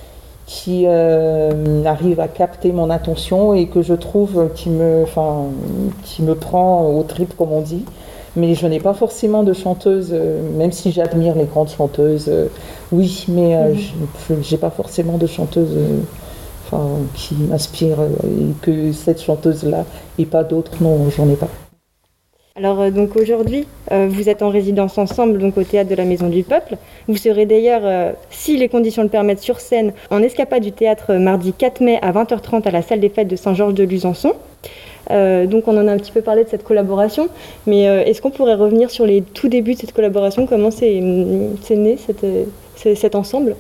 qui euh, arrivent à capter mon attention et que je trouve qui me, enfin, qui me prend aux tripes, comme on dit. Mais je n'ai pas forcément de chanteuse, euh, même si j'admire les grandes chanteuses, euh, oui, mais euh, mm. je n'ai pas forcément de chanteuse. Euh, enfin, qui m'inspire et que cette chanteuse-là et pas d'autres, non, j'en ai pas. Alors euh, donc aujourd'hui, euh, vous êtes en résidence ensemble donc au Théâtre de la Maison du Peuple. Vous serez d'ailleurs, euh, si les conditions le permettent, sur scène en escapade du théâtre mardi quatre mai à vingt heures trente à la salle des fêtes de Saint-Georges-de-Luzançon. Euh, donc on en a un petit peu parlé de cette collaboration, mais euh, est-ce qu'on pourrait revenir sur les tout débuts de cette collaboration? Comment c'est, c'est né cette, c'est, cet ensemble?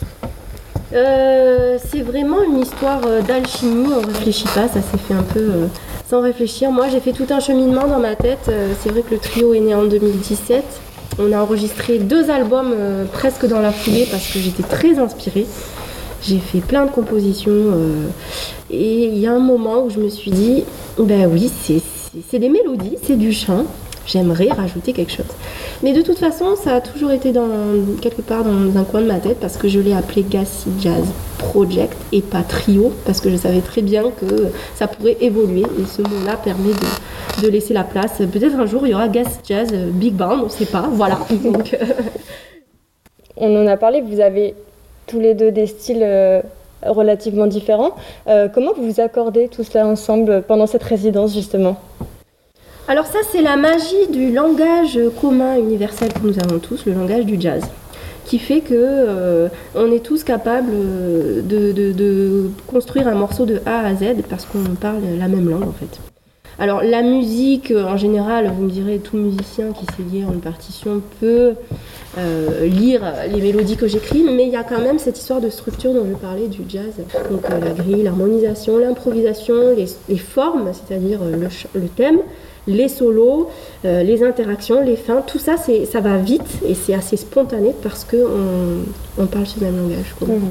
euh, C'est vraiment une histoire d'alchimie, on ne réfléchit pas, ça s'est fait un peu euh, sans réfléchir. Moi j'ai fait tout un cheminement dans ma tête, euh, c'est vrai que le trio est né en deux mille dix-sept, on a enregistré deux albums euh, presque dans la foulée parce que j'étais très inspirée. J'ai fait plein de compositions euh, et il y a un moment où je me suis dit, ben oui, c'est, c'est, c'est des mélodies, c'est du chant, j'aimerais rajouter quelque chose. Mais de toute façon, ça a toujours été dans, quelque part dans un coin de ma tête parce que je l'ai appelé Gas Jazz Project et pas trio parce que je savais très bien que ça pourrait évoluer et ce mot-là permet de, de laisser la place. Peut-être un jour il y aura Gas Jazz Big Band, on ne sait pas, voilà. Donc, euh... On en a parlé, vous avez tous les deux des styles euh, relativement différents. Euh, comment vous vous accordez tout cela ensemble pendant cette résidence justement? Alors ça c'est la magie du langage commun universel que nous avons tous, le langage du jazz, qui fait que euh, on est tous capables de, de, de construire un morceau de A à Z parce qu'on parle la même langue en fait. Alors la musique, en général, vous me direz, tout musicien qui sait lire une partition peut euh, lire les mélodies que j'écris, mais il y a quand même cette histoire de structure dont je parlais du jazz. Donc euh, la grille, l'harmonisation, l'improvisation, les, les formes, c'est-à-dire le, le thème, les solos, euh, les interactions, les fins, tout ça, c'est, ça va vite et c'est assez spontané parce qu'on on parle ce même langage. Quoi. Mmh.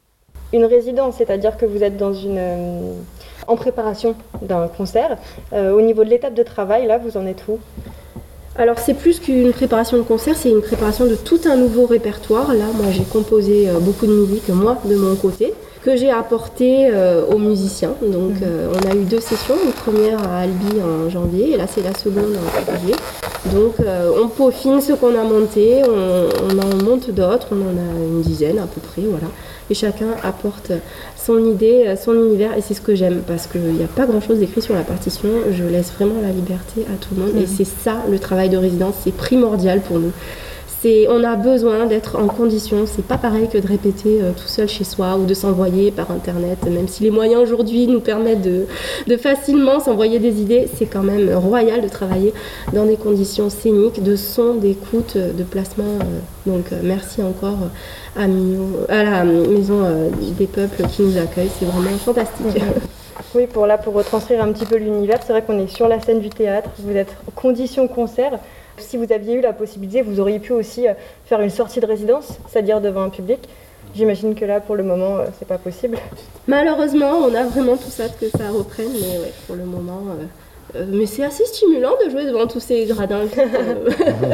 Une résidence, c'est-à-dire que vous êtes dans une... Euh... en préparation d'un concert. Euh, au niveau de l'étape de travail, là, vous en êtes où? Alors, c'est plus qu'une préparation de concert, c'est une préparation de tout un nouveau répertoire. Là, moi, j'ai composé euh, beaucoup de musique, moi, de mon côté, que j'ai apporté euh, aux musiciens. Donc, mmh. euh, on a eu deux sessions, une première à Albi en janvier, et là, c'est la seconde en février. Donc, euh, on peaufine ce qu'on a monté, on, on en monte d'autres, on en a une dizaine à peu près, voilà. Et chacun apporte son idée, son univers, et c'est ce que j'aime, parce qu'il n'y a pas grand-chose d'écrit sur la partition, je laisse vraiment la liberté à tout le monde, mmh. et c'est ça le travail de résidence, c'est primordial pour nous. C'est, on a besoin d'être en condition, c'est pas pareil que de répéter euh, tout seul chez soi ou de s'envoyer par internet, même si les moyens aujourd'hui nous permettent de, de facilement s'envoyer des idées, c'est quand même royal de travailler dans des conditions scéniques, de son, d'écoute, de placement. Euh, donc euh, merci encore à, Mio, à la Maison euh, des Peuples qui nous accueille, c'est vraiment fantastique. Oui, pour là, pour retranscrire un petit peu l'univers, c'est vrai qu'on est sur la scène du théâtre, vous êtes en condition concert. Si vous aviez eu la possibilité, vous auriez pu aussi faire une sortie de résidence, c'est-à-dire devant un public. J'imagine que là, pour le moment, c'est pas possible. Malheureusement, on a vraiment tout ça que ça reprenne, mais ouais, pour le moment... Euh, euh, mais c'est assez stimulant de jouer devant tous ces gradins. Euh,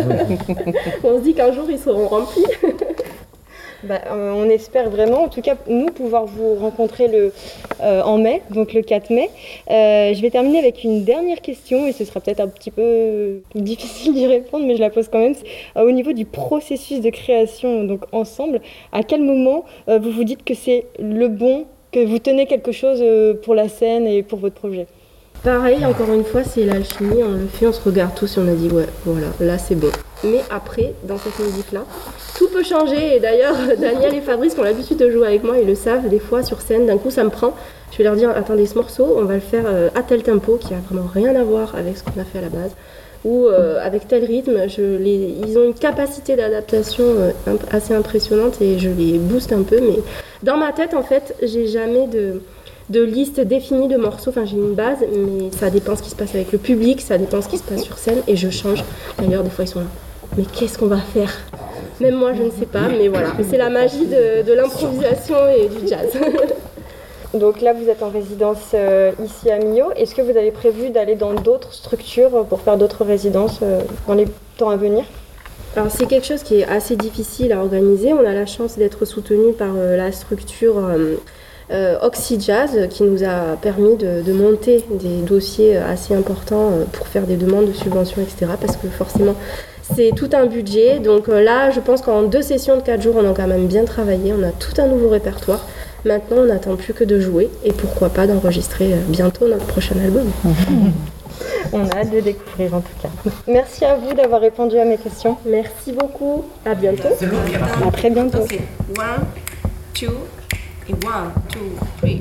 on se dit qu'un jour, ils seront remplis. Bah, euh, on espère vraiment, en tout cas nous, pouvoir vous rencontrer le, euh, en mai, donc le quatre mai. Euh, je vais terminer avec une dernière question et ce sera peut-être un petit peu difficile d'y répondre, mais je la pose quand même. Euh, au niveau du processus de création, donc ensemble, à quel moment euh, vous vous dites que c'est le bon, que vous tenez quelque chose euh, pour la scène et pour votre projet? Pareil, encore une fois, c'est l'alchimie, on le fait, on se regarde tous et on a dit ouais, voilà, là c'est beau. Mais après, dans cette musique-là, tout peut changer. Et d'ailleurs, Daniel et Fabrice qui ont l'habitude de jouer avec moi, ils le savent, des fois sur scène, d'un coup ça me prend. Je vais leur dire, attendez, ce morceau, on va le faire à tel tempo qui a vraiment rien à voir avec ce qu'on a fait à la base. Ou euh, avec tel rythme, je les... ils ont une capacité d'adaptation euh, assez impressionnante et je les booste un peu. Mais dans ma tête, en fait, j'ai jamais de... de liste définie de morceaux, enfin j'ai une base, mais ça dépend ce qui se passe avec le public, ça dépend ce qui se passe sur scène, et je change. D'ailleurs, des fois ils sont là, mais qu'est-ce qu'on va faire? Même moi je ne sais pas, mais voilà, c'est la magie de, de l'improvisation et du jazz. Donc là vous êtes en résidence euh, ici à Millau, est-ce que vous avez prévu d'aller dans d'autres structures pour faire d'autres résidences euh, dans les temps à venir? Alors c'est quelque chose qui est assez difficile à organiser, on a la chance d'être soutenu par euh, la structure... Euh, Euh, Oxy Jazz qui nous a permis de, de monter des dossiers assez importants pour faire des demandes de subventions, et cetera. Parce que forcément, c'est tout un budget. Donc euh, là, je pense qu'en deux sessions de quatre jours, on a quand même bien travaillé. On a tout un nouveau répertoire. Maintenant, on n'attend plus que de jouer et pourquoi pas d'enregistrer bientôt notre prochain album. On a hâte de découvrir en tout cas. Merci à vous d'avoir répondu à mes questions. Merci beaucoup. À bientôt. À très bientôt. Okay. One, two, et one, two, three.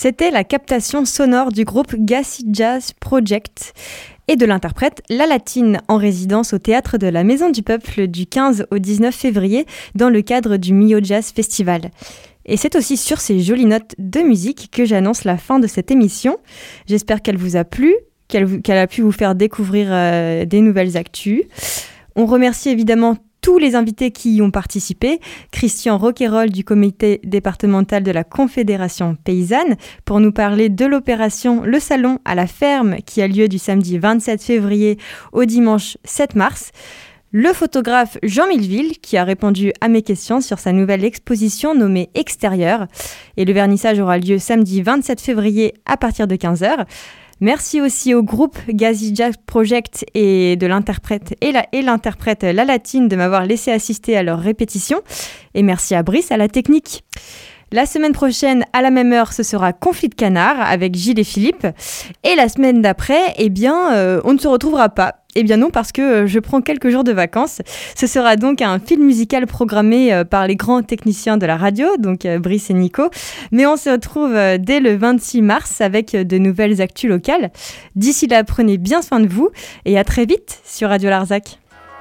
C'était la captation sonore du groupe Gassy Jazz Project et de l'interprète La Latine en résidence au Théâtre de la Maison du Peuple du quinze au dix-neuf février dans le cadre du Mio Jazz Festival. Et c'est aussi sur ces jolies notes de musique que j'annonce la fin de cette émission. J'espère qu'elle vous a plu, qu'elle, qu'elle a pu vous faire découvrir euh, des nouvelles actus. On remercie évidemment tous les invités qui y ont participé. Christian Roquayrol du comité départemental de la Confédération paysanne pour nous parler de l'opération Le Salon à la ferme qui a lieu du samedi vingt-sept février au dimanche sept mars. Le photographe Jean Milleville qui a répondu à mes questions sur sa nouvelle exposition nommée Extérieur. Et le vernissage aura lieu samedi vingt-sept février à partir de quinze heures. Merci aussi au groupe Gassy Jazz Project et, de l'interprète, et, la, et l'interprète La Latine de m'avoir laissé assister à leur répétition. Et merci à Brice à la technique. La semaine prochaine, à la même heure, ce sera Conflit de canard avec Gilles et Philippe. Et la semaine d'après, eh bien, euh, on ne se retrouvera pas. Eh bien non, parce que euh, je prends quelques jours de vacances. Ce sera donc un film musical programmé euh, par les grands techniciens de la radio, donc euh, Brice et Nico. Mais on se retrouve euh, dès le vingt-six mars avec euh, de nouvelles actus locales. D'ici là, prenez bien soin de vous et à très vite sur Radio Larzac.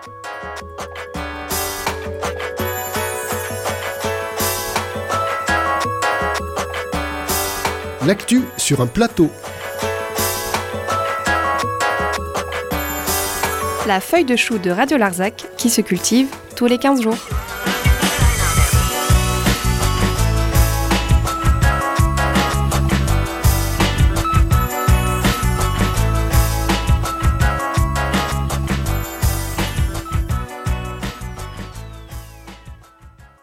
L'actu sur un plateau. La feuille de chou de Radio Larzac qui se cultive tous les quinze jours.